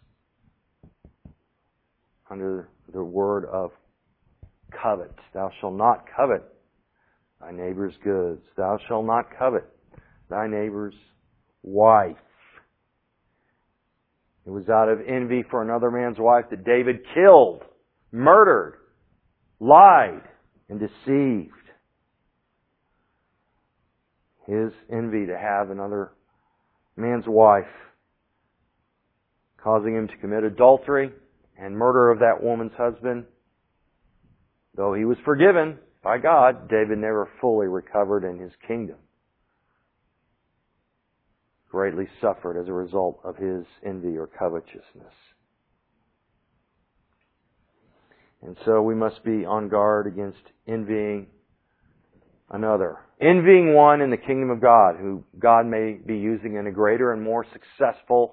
Speaker 1: under the word of covet. Thou shalt not covet thy neighbor's goods. Thou shalt not covet thy neighbor's wife. It was out of envy for another man's wife that David killed, murdered, lied, and deceived. His envy to have another man's wife, causing him to commit adultery and murder of that woman's husband. Though he was forgiven by God, David never fully recovered in his kingdom. Greatly suffered as a result of his envy or covetousness. And so we must be on guard against envying another. Envying one in the kingdom of God, who God may be using in a greater and more successful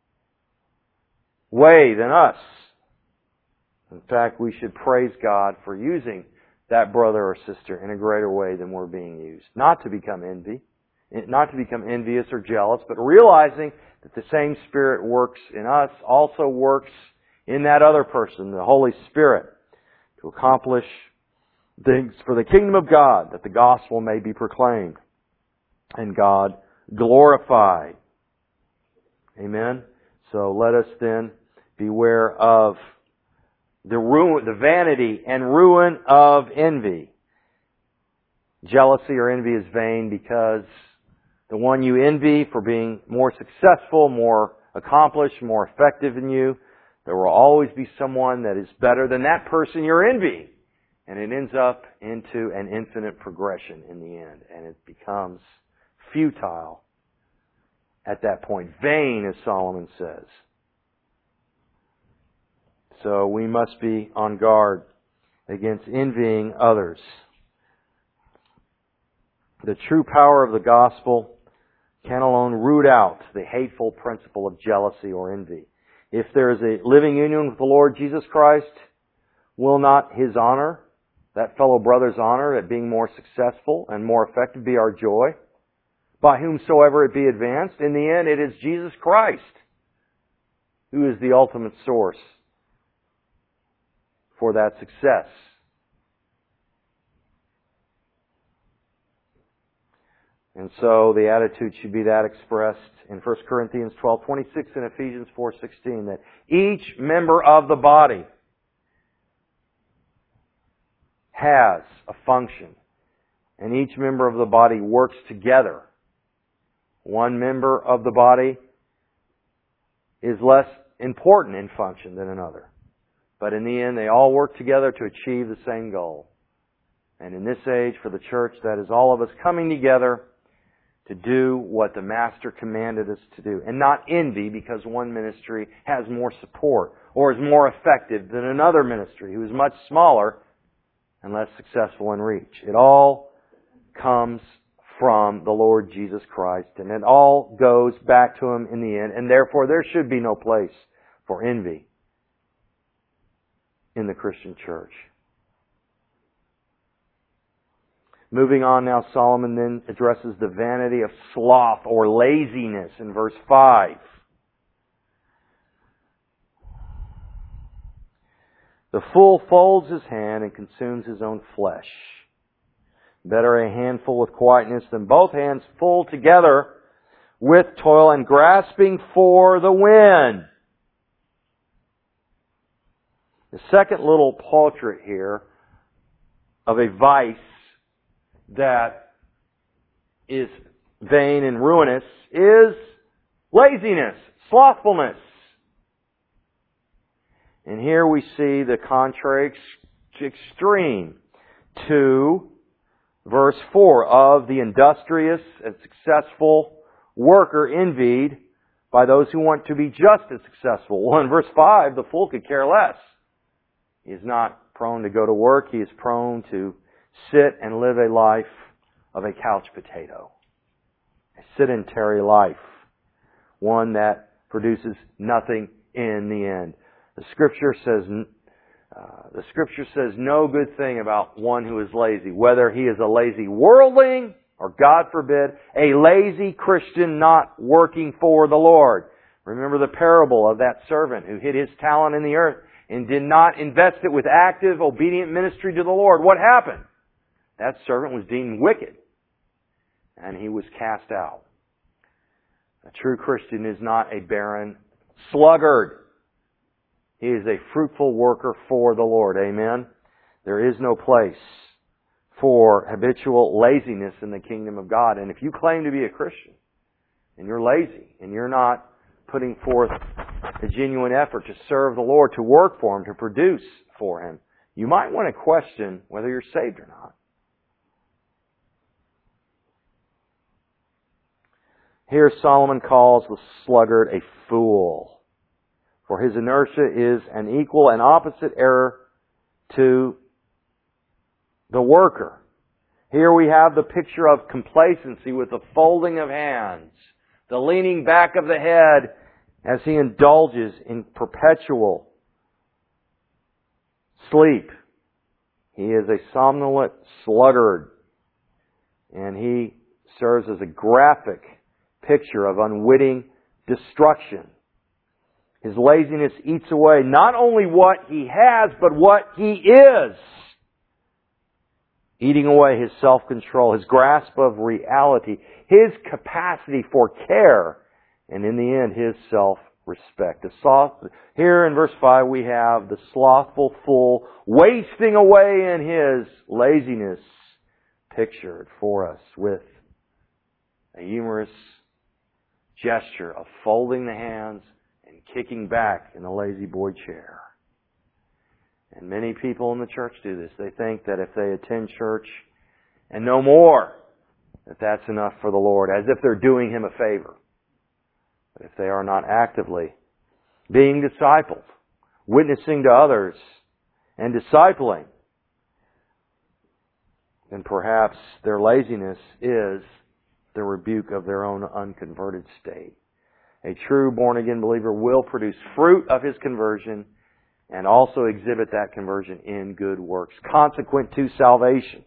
Speaker 1: way than us. In fact, we should praise God for using that brother or sister in a greater way than we're being used. Not to become envious or jealous, but realizing that the same Spirit works in us, also works in that other person, the Holy Spirit, to accomplish things for the kingdom of God, that the gospel may be proclaimed and God glorified. Amen? So let us then beware of the vanity and ruin of envy. Jealousy or envy is vain because the one you envy for being more successful, more accomplished, more effective than you, there will always be someone that is better than that person you're envying. And it ends up into an infinite progression in the end. And it becomes futile at that point. Vain, as Solomon says. So we must be on guard against envying others. The true power of the gospel can alone root out the hateful principle of jealousy or envy. If there is a living union with the Lord Jesus Christ, will not His honor, that fellow brother's honor at being more successful and more effective, be our joy? By whomsoever it be advanced, in the end it is Jesus Christ who is the ultimate source for that success. And so the attitude should be that expressed in 1 Corinthians 12:26 and Ephesians 4:16, that each member of the body has a function, and each member of the body works together. One member of the body is less important in function than another. But in the end, they all work together to achieve the same goal. And in this age, for the church, that is all of us coming together to do what the Master commanded us to do. And not envy because one ministry has more support or is more effective than another ministry who is much smaller and less successful in reach. It all comes from the Lord Jesus Christ, and it all goes back to Him in the end, and therefore there should be no place for envy in the Christian church. Moving on now, Solomon then addresses the vanity of sloth or laziness in verse 5. The fool folds his hand and consumes his own flesh. Better a handful with quietness than both hands full together with toil and grasping for the wind. The second little portrait here of a vice that is vain and ruinous is laziness, slothfulness. And here we see the contrary extreme to verse 4 of the industrious and successful worker envied by those who want to be just as successful. Well, in verse 5, the fool could care less. He is not prone to go to work. He is prone to sit and live a life of a couch potato. A sedentary life. One that produces nothing in the end. The Scripture says no good thing about one who is lazy, whether he is a lazy worldling or, God forbid, a lazy Christian not working for the Lord. Remember the parable of that servant who hid his talent in the earth and did not invest it with active, obedient ministry to the Lord. What happened? That servant was deemed wicked, and he was cast out. A true Christian is not a barren sluggard. He is a fruitful worker for the Lord. Amen? There is no place for habitual laziness in the kingdom of God. And if you claim to be a Christian, and you're lazy, and you're not putting forth a genuine effort to serve the Lord, to work for Him, to produce for Him, you might want to question whether you're saved or not. Here Solomon calls the sluggard a fool, for his inertia is an equal and opposite error to the worker. Here we have the picture of complacency with the folding of hands, the leaning back of the head as he indulges in perpetual sleep. He is a somnolent sluggard, and he serves as a graphic picture of unwitting destruction. His laziness eats away not only what he has, but what he is. Eating away his self-control, his grasp of reality, his capacity for care, and in the end, his self-respect. Here in verse 5 we have the slothful fool wasting away in his laziness pictured for us with a humorous gesture of folding the hands and kicking back in the lazy boy chair. And many people in the church do this. They think that if they attend church and no more, that that's enough for the Lord, as if they're doing Him a favor. But if they are not actively being discipled, witnessing to others, and discipling, then perhaps their laziness is the rebuke of their own unconverted state. A true born-again believer will produce fruit of his conversion and also exhibit that conversion in good works, consequent to salvation.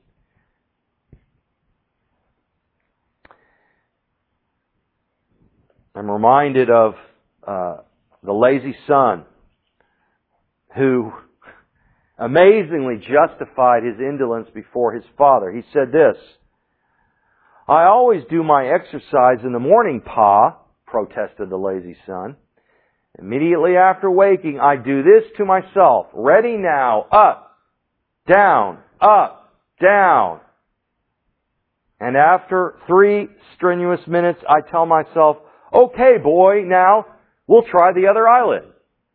Speaker 1: I'm reminded of the lazy son who amazingly justified his indolence before his father. He said this, "I always do my exercise in the morning, Pa," protested the lazy son. "Immediately after waking, I do this to myself. Ready now, up, down, up, down. And after 3 strenuous minutes, I tell myself, okay, boy, now we'll try the other eyelid."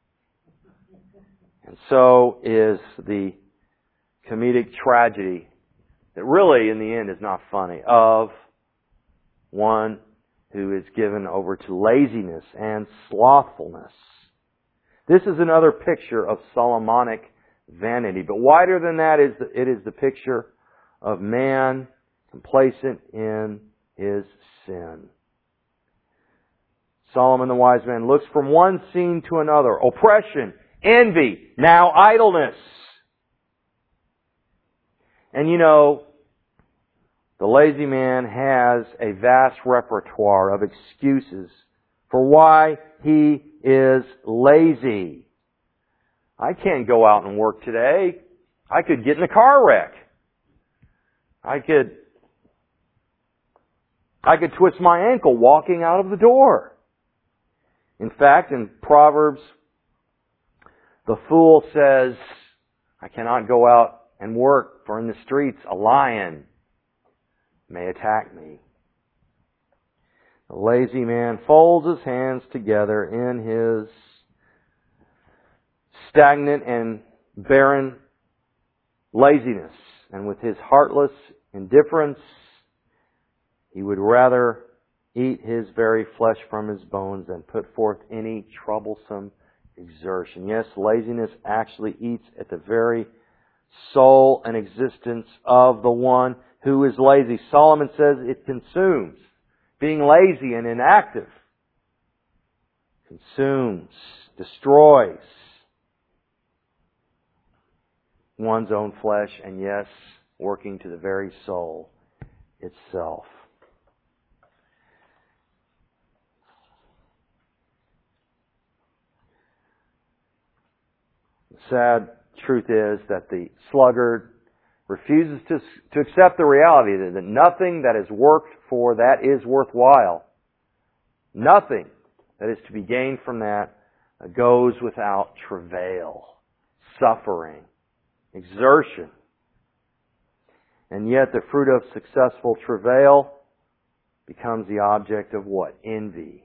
Speaker 1: And so is the comedic tragedy that really, in the end, is not funny, of one who is given over to laziness and slothfulness. This is another picture of Solomonic vanity. But wider than that, it is the picture of man complacent in his sin. Solomon the wise man looks from one scene to another. Oppression, envy, now idleness. And you know, the lazy man has a vast repertoire of excuses for why he is lazy. I can't go out and work today. I could get in a car wreck. I could twist my ankle walking out of the door. In fact, in Proverbs, the fool says, "I cannot go out and work, for in the streets a lion may attack me." The lazy man folds his hands together in his stagnant and barren laziness. And with his heartless indifference, he would rather eat his very flesh from his bones than put forth any troublesome exertion. Yes, laziness actually eats at the very soul and existence of the one who is lazy. Solomon says it consumes. Being lazy and inactive consumes, destroys one's own flesh, and yes, working to the very soul itself. The sad truth is that the sluggard refuses to accept the reality that nothing that is worked for that is worthwhile. Nothing that is to be gained from that goes without travail, suffering, exertion. And yet the fruit of successful travail becomes the object of what? Envy.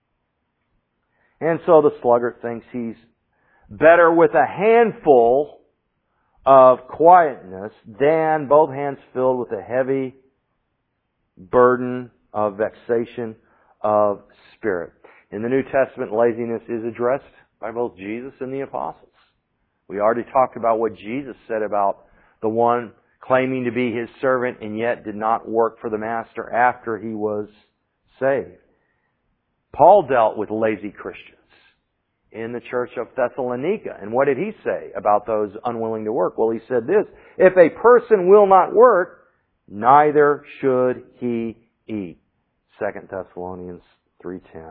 Speaker 1: And so the sluggard thinks he's better with a handful of quietness than both hands filled with a heavy burden of vexation of spirit. In the New Testament, laziness is addressed by both Jesus and the apostles. We already talked about what Jesus said about the one claiming to be His servant and yet did not work for the Master after he was saved. Paul dealt with lazy Christians in the church of Thessalonica. And what did he say about those unwilling to work? Well, he said this, if a person will not work, neither should he eat. 2 Thessalonians 3:10.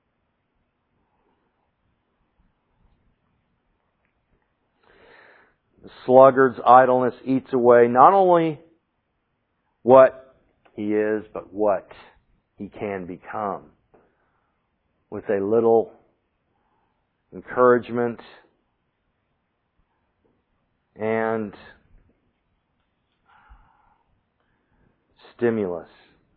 Speaker 1: The sluggard's idleness eats away not only what he is, but what he can become. With a little encouragement and stimulus.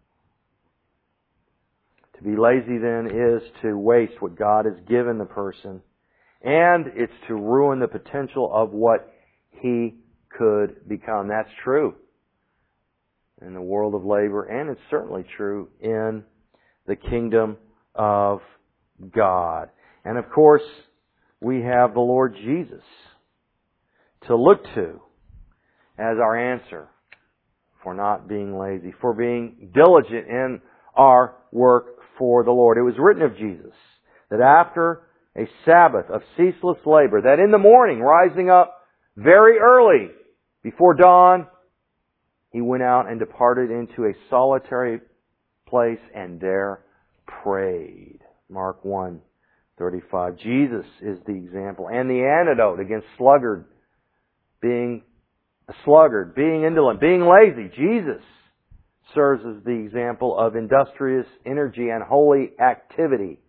Speaker 1: To be lazy then is to waste what God has given the person, and it's to ruin the potential of what he could become. That's true in the world of labor, and it's certainly true in the kingdom of God. And of course, we have the Lord Jesus to look to as our answer for not being lazy, for being diligent in our work for the Lord. It was written of Jesus that after a Sabbath of ceaseless labor, that in the morning, rising up very early before dawn, He went out and departed into a solitary place and there prayed. Mark 1:35. Jesus is the example and the antidote against being a sluggard, being indolent, being lazy. Jesus serves as the example of industrious energy and holy activity.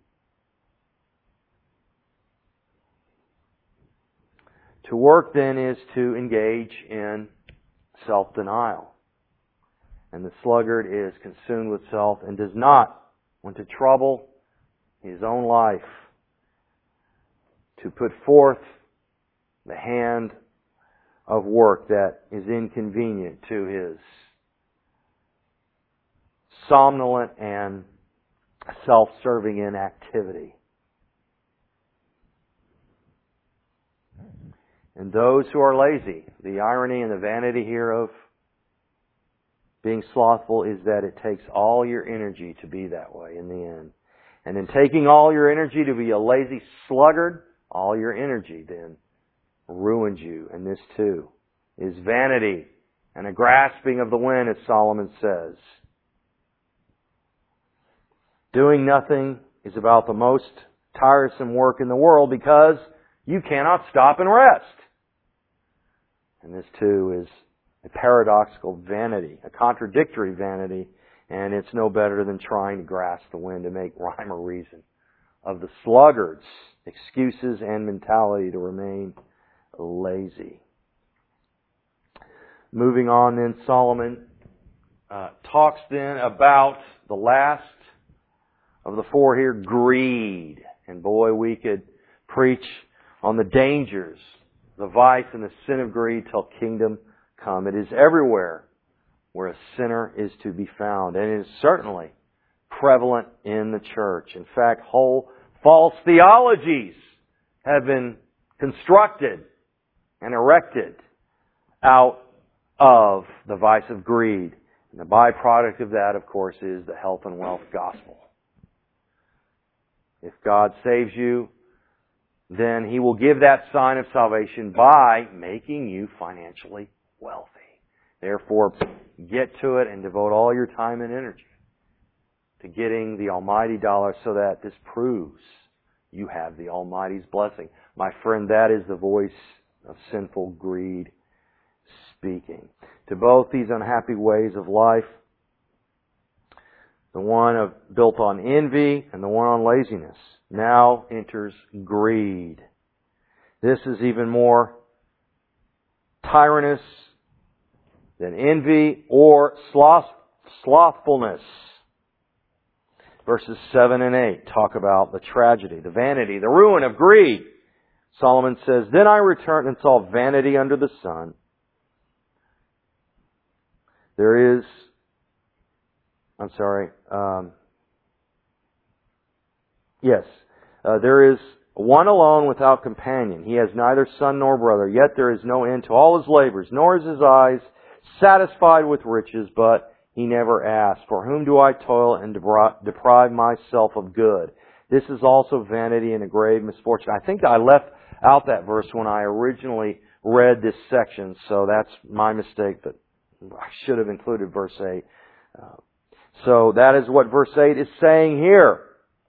Speaker 1: To work then is to engage in self-denial. And the sluggard is consumed with self and does not want to trouble his own life to put forth the hand of work that is inconvenient to his somnolent and self-serving inactivity. And those who are lazy, the irony and the vanity here of being slothful is that it takes all your energy to be that way in the end. And in taking all your energy to be a lazy sluggard, all your energy then ruins you. And this too is vanity and a grasping of the wind, as Solomon says. Doing nothing is about the most tiresome work in the world because you cannot stop and rest. And this too is a paradoxical vanity, a contradictory vanity, and it's no better than trying to grasp the wind to make rhyme or reason of the sluggard's excuses and mentality to remain lazy. Moving on then, Solomon talks then about the last of the four here, greed. And boy, we could preach on the dangers, the vice and the sin of greed till kingdom come. It is everywhere where a sinner is to be found. And it is certainly prevalent in the church. In fact, whole false theologies have been constructed and erected out of the vice of greed. And the byproduct of that, of course, is the health and wealth gospel. If God saves you, then He will give that sign of salvation by making you financially wealthy. Therefore, get to it and devote all your time and energy to getting the almighty dollar so that this proves you have the Almighty's blessing. My friend, that is the voice of sinful greed speaking. To both these unhappy ways of life, the one built on envy and the one on laziness, now enters greed. This is even more tyrannous than envy or slothfulness. Verses 7 and 8 talk about the tragedy, the vanity, the ruin of greed. Solomon says, "Then I returned and saw vanity under the sun. There is one alone without companion. He has neither son nor brother, yet there is no end to all his labors, nor is his eyes satisfied with riches, but he never asked, for whom do I toil and deprive myself of good? This is also vanity and a grave misfortune. I think I left out that verse when I originally read this section, so that's my mistake, but I should have included verse 8. So that is what verse 8 is saying here.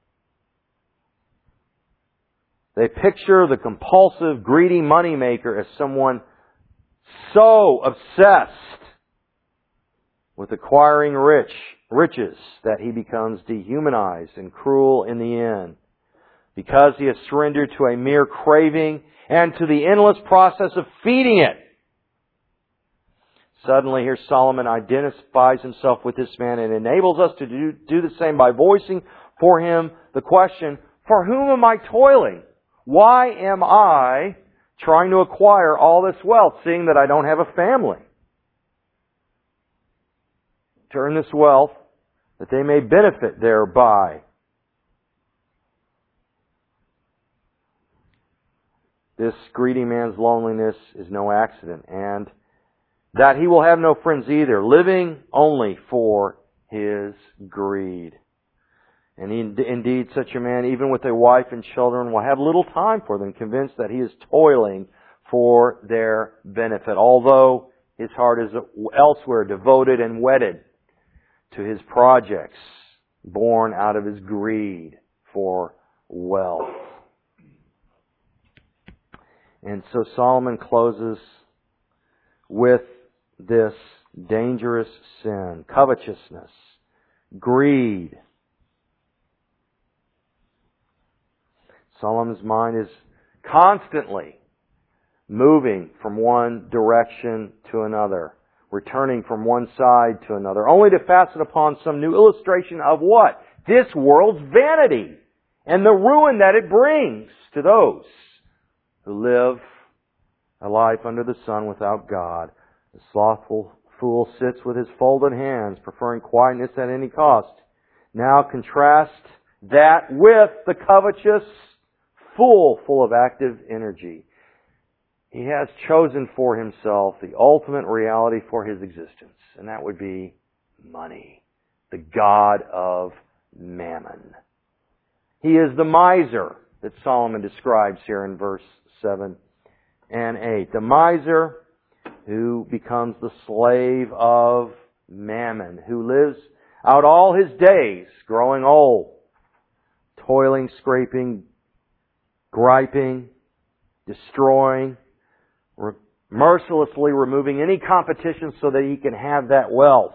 Speaker 1: They picture the compulsive, greedy moneymaker as someone so obsessed with acquiring riches that he becomes dehumanized and cruel in the end, because he has surrendered to a mere craving and to the endless process of feeding it. Suddenly, here Solomon identifies himself with this man and enables us to do the same by voicing for him the question, for whom am I toiling? Why am I trying to acquire all this wealth, seeing that I don't have a family? To earn this wealth, that they may benefit thereby. This greedy man's loneliness is no accident, and that he will have no friends either, living only for his greed. And indeed, such a man, even with a wife and children, will have little time for them, convinced that he is toiling for their benefit, although his heart is elsewhere, devoted and wedded to his projects, born out of his greed for wealth. And so Solomon closes with this dangerous sin, covetousness, greed. Solomon's mind is constantly moving from one direction to another, returning from one side to another, only to fasten upon some new illustration of what? This world's vanity and the ruin that it brings to those who live a life under the sun without God. The slothful fool sits with his folded hands, preferring quietness at any cost. Now contrast that with the covetous fool, full of active energy. He has chosen for himself the ultimate reality for his existence, and that would be money, the god of mammon. He is the miser that Solomon describes here in verse 7 and 8. The miser who becomes the slave of mammon, who lives out all his days growing old, toiling, scraping, griping, destroying, mercilessly removing any competition so that he can have that wealth.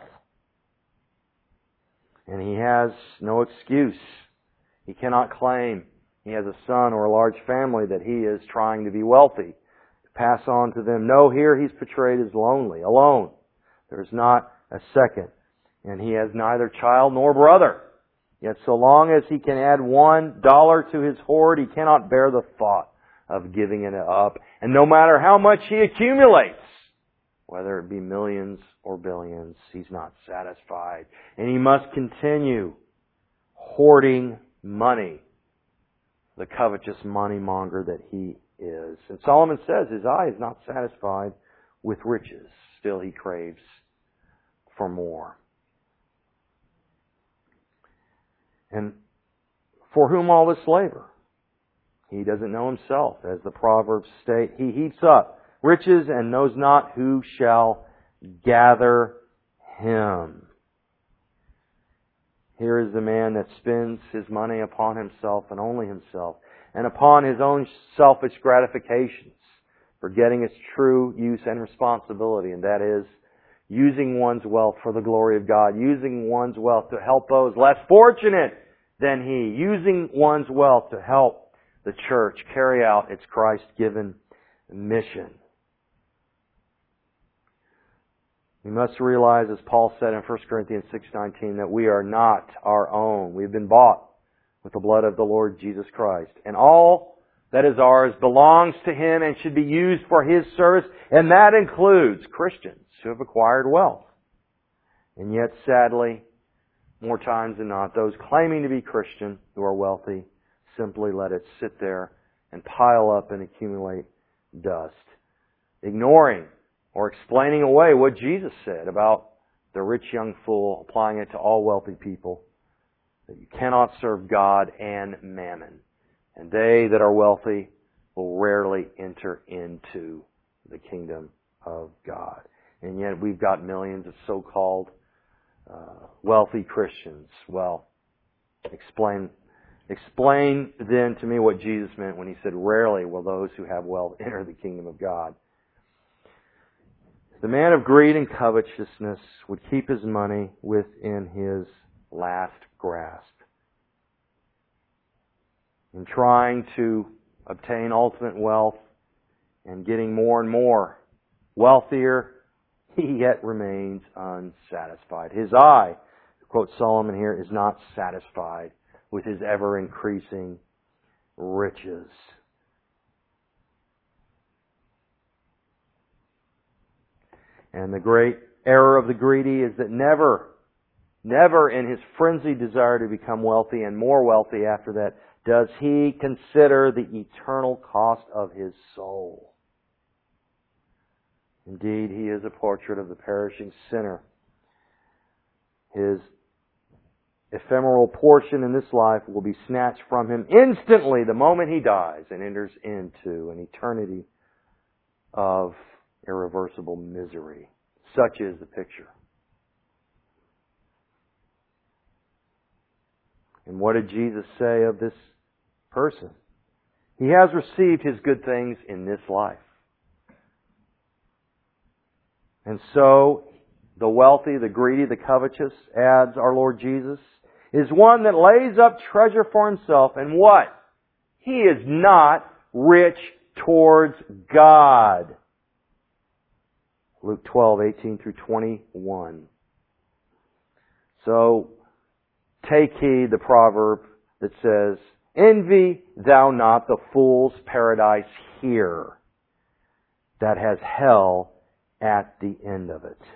Speaker 1: And he has no excuse. He cannot claim he has a son or a large family that he is trying to be wealthy, to pass on to them. No, here he's portrayed as lonely, alone. There's not a second. And he has neither child nor brother. Yet so long as he can add $1 to his hoard, he cannot bear the thought of giving it up. And no matter how much he accumulates, whether it be millions or billions, he's not satisfied. And he must continue hoarding money, the covetous money monger that he is. And Solomon says his eye is not satisfied with riches. Still he craves for more. And for whom all this labor? He doesn't know himself. As the Proverbs state, he heaps up riches and knows not who shall gather him. Here is the man that spends his money upon himself and only himself, and upon his own selfish gratifications, forgetting its true use and responsibility, and that is using one's wealth for the glory of God, using one's wealth to help those less fortunate than he, using one's wealth to help the church carry out its Christ-given mission. We must realize, as Paul said in 1 Corinthians 6:19, that we are not our own. We have been bought with the blood of the Lord Jesus Christ. And all that is ours belongs to Him and should be used for His service. And that includes Christians who have acquired wealth. And yet, sadly, more times than not, those claiming to be Christian who are wealthy simply let it sit there and pile up and accumulate dust, ignoring or explaining away what Jesus said about the rich young fool, applying it to all wealthy people, that you cannot serve God and mammon. And they that are wealthy will rarely enter into the kingdom of God. And yet we've got millions of so-called wealthy Christians. Well, explain then to me what Jesus meant when He said, rarely will those who have wealth enter the kingdom of God. The man of greed and covetousness would keep his money within his last grasp. In trying to obtain ultimate wealth and getting more and more wealthier, he yet remains unsatisfied. His eye, to quote Solomon here, is not satisfied with his ever-increasing riches. And the great error of the greedy is that never in his frenzied desire to become wealthy and more wealthy after that, does he consider the eternal cost of his soul. Indeed, he is a portrait of the perishing sinner. His ephemeral portion in this life will be snatched from him instantly the moment he dies and enters into an eternity of irreversible misery. Such is the picture. And what did Jesus say of this person? He has received his good things in this life. And so, the wealthy, the greedy, the covetous, adds our Lord Jesus, is one that lays up treasure for himself. And what? He is not rich towards God. Luke 12:18 through 21. So, take heed the proverb that says, envy thou not the fool's paradise here, that has hell at the end of it.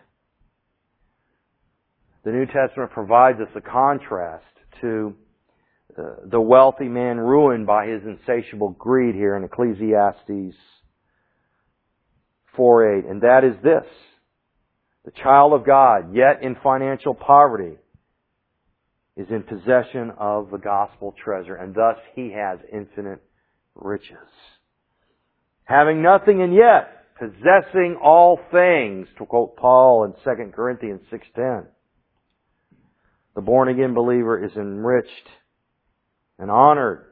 Speaker 1: The New Testament provides us a contrast to the wealthy man ruined by his insatiable greed here in Ecclesiastes 4:8. And that is this: the child of God, yet in financial poverty, is in possession of the gospel treasure, and thus he has infinite riches. Having nothing and yet possessing all things, to quote Paul in 2 Corinthians 6:10. The born-again believer is enriched and honored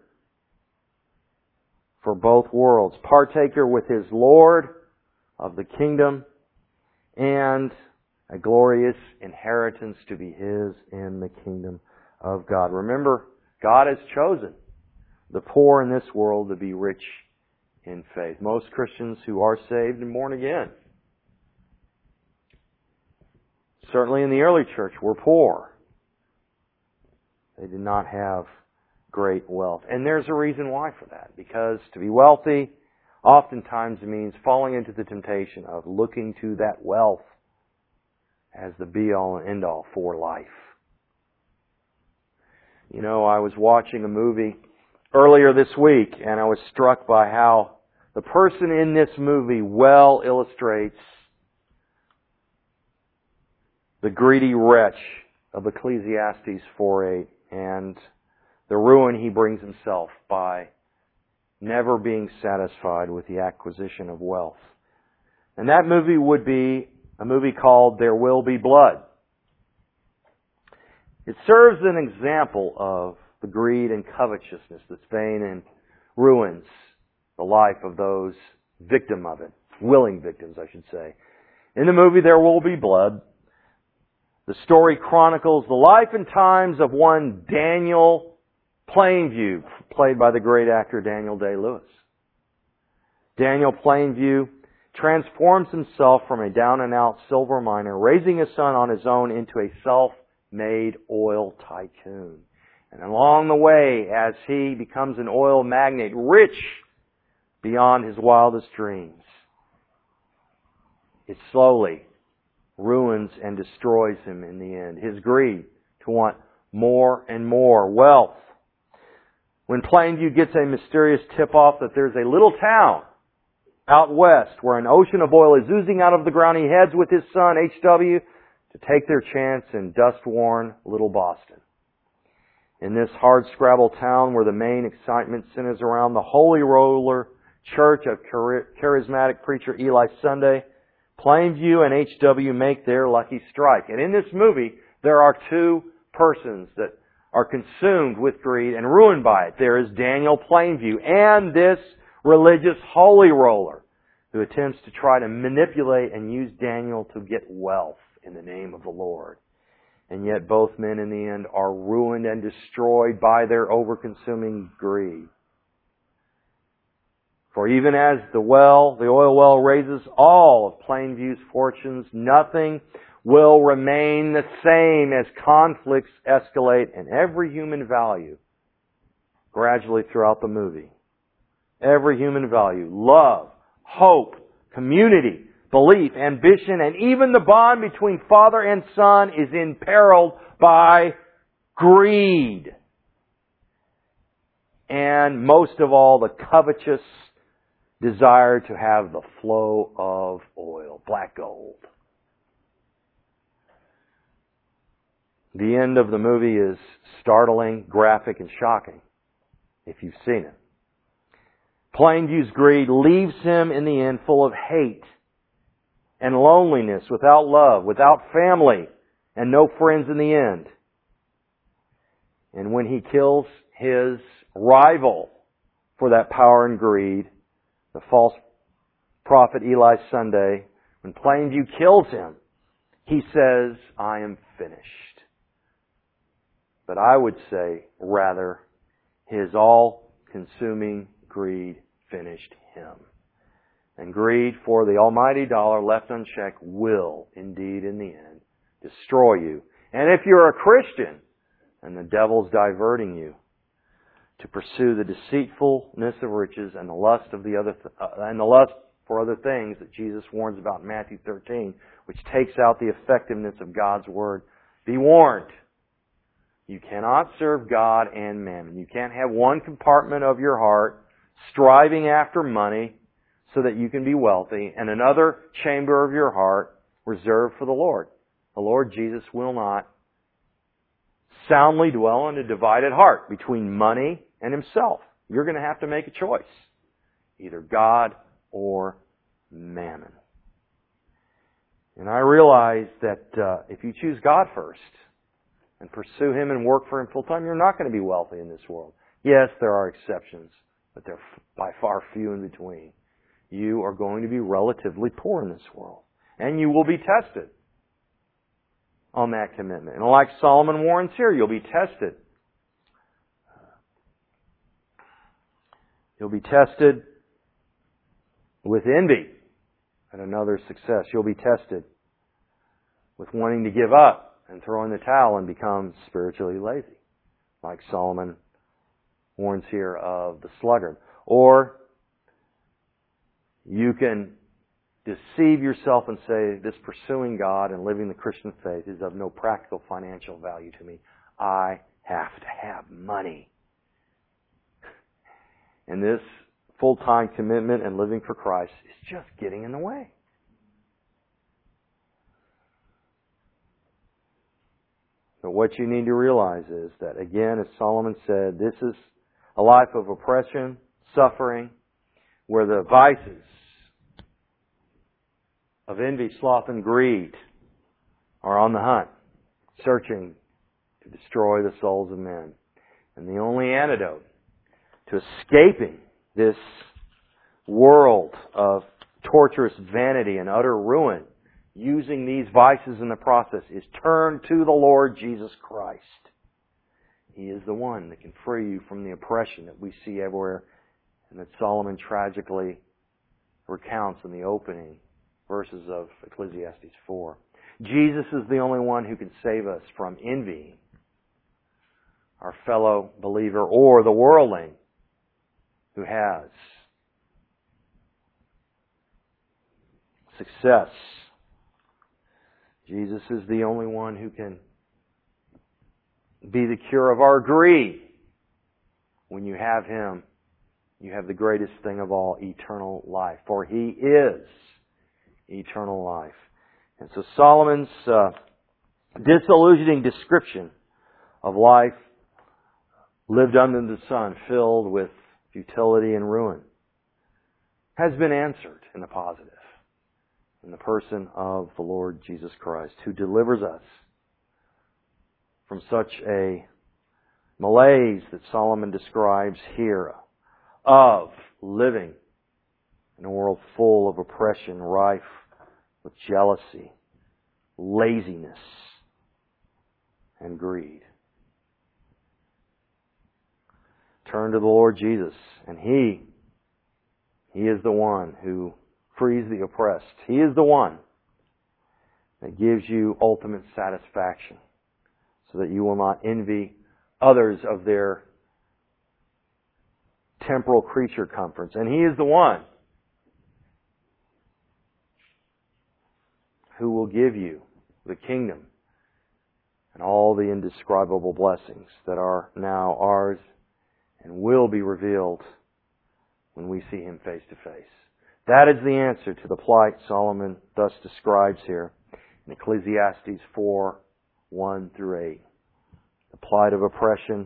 Speaker 1: for both worlds, partaker with his Lord of the kingdom, and a glorious inheritance to be his in the kingdom of God. Remember, God has chosen the poor in this world to be rich in faith. Most Christians who are saved and born again, certainly in the early church, were poor. They did not have great wealth. And there's a reason why for that. Because to be wealthy oftentimes means falling into the temptation of looking to that wealth as the be-all and end-all for life. You know, I was watching a movie earlier this week, and I was struck by how the person in this movie well illustrates the greedy wretch of Ecclesiastes 4:8 and the ruin he brings himself by never being satisfied with the acquisition of wealth. And that movie would be a movie called There Will Be Blood. It serves an example of the greed and covetousness that's vain and ruins the life of those victim of it. Willing victims, I should say. In the movie There Will Be Blood, the story chronicles the life and times of one Daniel Plainview, played by the great actor Daniel Day-Lewis. Daniel Plainview transforms himself from a down-and-out silver miner, raising his son on his own, into a self-made oil tycoon. And along the way, as he becomes an oil magnate, rich beyond his wildest dreams, it slowly ruins and destroys him in the end. His greed to want more and more wealth. When Plainview gets a mysterious tip-off that there's a little town out west, where an ocean of oil is oozing out of the ground, he heads with his son, H.W., to take their chance in dust-worn little Boston. In this hard-scrabble town where the main excitement centers around the Holy Roller Church of charismatic preacher Eli Sunday, Plainview and H.W. make their lucky strike. And in this movie, there are two persons that are consumed with greed and ruined by it. There is Daniel Plainview and this religious holy roller who attempts to try to manipulate and use Daniel to get wealth in the name of the Lord. And yet both men in the end are ruined and destroyed by their over-consuming greed. For even as the oil well raises all of Plainview's fortunes, nothing will remain the same as conflicts escalate in every human value gradually throughout the movie. Every human value, love, hope, community, belief, ambition, and even the bond between father and son is imperiled by greed. And most of all, the covetous desire to have the flow of oil, black gold. The end of the movie is startling, graphic, and shocking, if you've seen it. Plainview's greed leaves him in the end full of hate and loneliness, without love, without family, and no friends in the end. And when he kills his rival for that power and greed, the false prophet Eli Sunday, when Plainview kills him, he says, "I am finished." But I would say, rather, his all-consuming greed finished him. And greed for the almighty dollar left unchecked will, indeed, in the end, destroy you. And if you're a Christian and the devil's diverting you to pursue the deceitfulness of riches and the lust of and the lust for other things that Jesus warns about in Matthew 13, which takes out the effectiveness of God's Word, be warned. You cannot serve God and mammon. You can't have one compartment of your heart striving after money so that you can be wealthy, and another chamber of your heart reserved for the Lord. The Lord Jesus will not soundly dwell in a divided heart between money and Himself. You're going to have to make a choice. Either God or mammon. And I realize that if you choose God first and pursue Him and work for Him full time, you're not going to be wealthy in this world. Yes, there are exceptions, but they're by far few in between. You are going to be relatively poor in this world. And you will be tested on that commitment. And like Solomon warns here, you'll be tested. You'll be tested with envy at another's success. You'll be tested with wanting to give up and throwing the towel and become spiritually lazy, like Solomon warns here of the sluggard. Or you can deceive yourself and say, this pursuing God and living the Christian faith is of no practical financial value to me. I have to have money. And this full-time commitment and living for Christ is just getting in the way. But what you need to realize is that, again, as Solomon said, this is a life of oppression, suffering, where the vices of envy, sloth, and greed are on the hunt, searching to destroy the souls of men. And the only antidote to escaping this world of torturous vanity and utter ruin, using these vices in the process, is turn to the Lord Jesus Christ. He is the one that can free you from the oppression that we see everywhere and that Solomon tragically recounts in the opening verses of Ecclesiastes 4. Jesus is the only one who can save us from envying our fellow believer or the worldling who has success. Jesus is the only one who can be the cure of our greed when you have Him you have the greatest thing of all, eternal life. For He is eternal life. And so Solomon's disillusioning description of life lived under the sun, filled with futility and ruin, has been answered in the positive, in the person of the Lord Jesus Christ, who delivers us from such a malaise that Solomon describes here of living in a world full of oppression, rife with jealousy, laziness, and greed. Turn to the Lord Jesus, and He is the one who frees the oppressed. He is the one that gives you ultimate satisfaction, so that you will not envy others of their temporal creature comforts. And He is the one who will give you the kingdom and all the indescribable blessings that are now ours and will be revealed when we see Him face to face. That is the answer to the plight Solomon thus describes here in Ecclesiastes 4, 1 through 8. The plight of oppression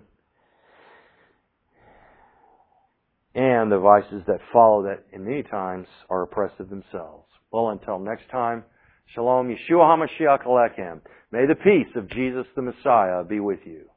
Speaker 1: and the vices that follow that in many times are oppressive themselves. Well, until next time, Shalom, Yeshua HaMashiach Alechem. May the peace of Jesus the Messiah be with you.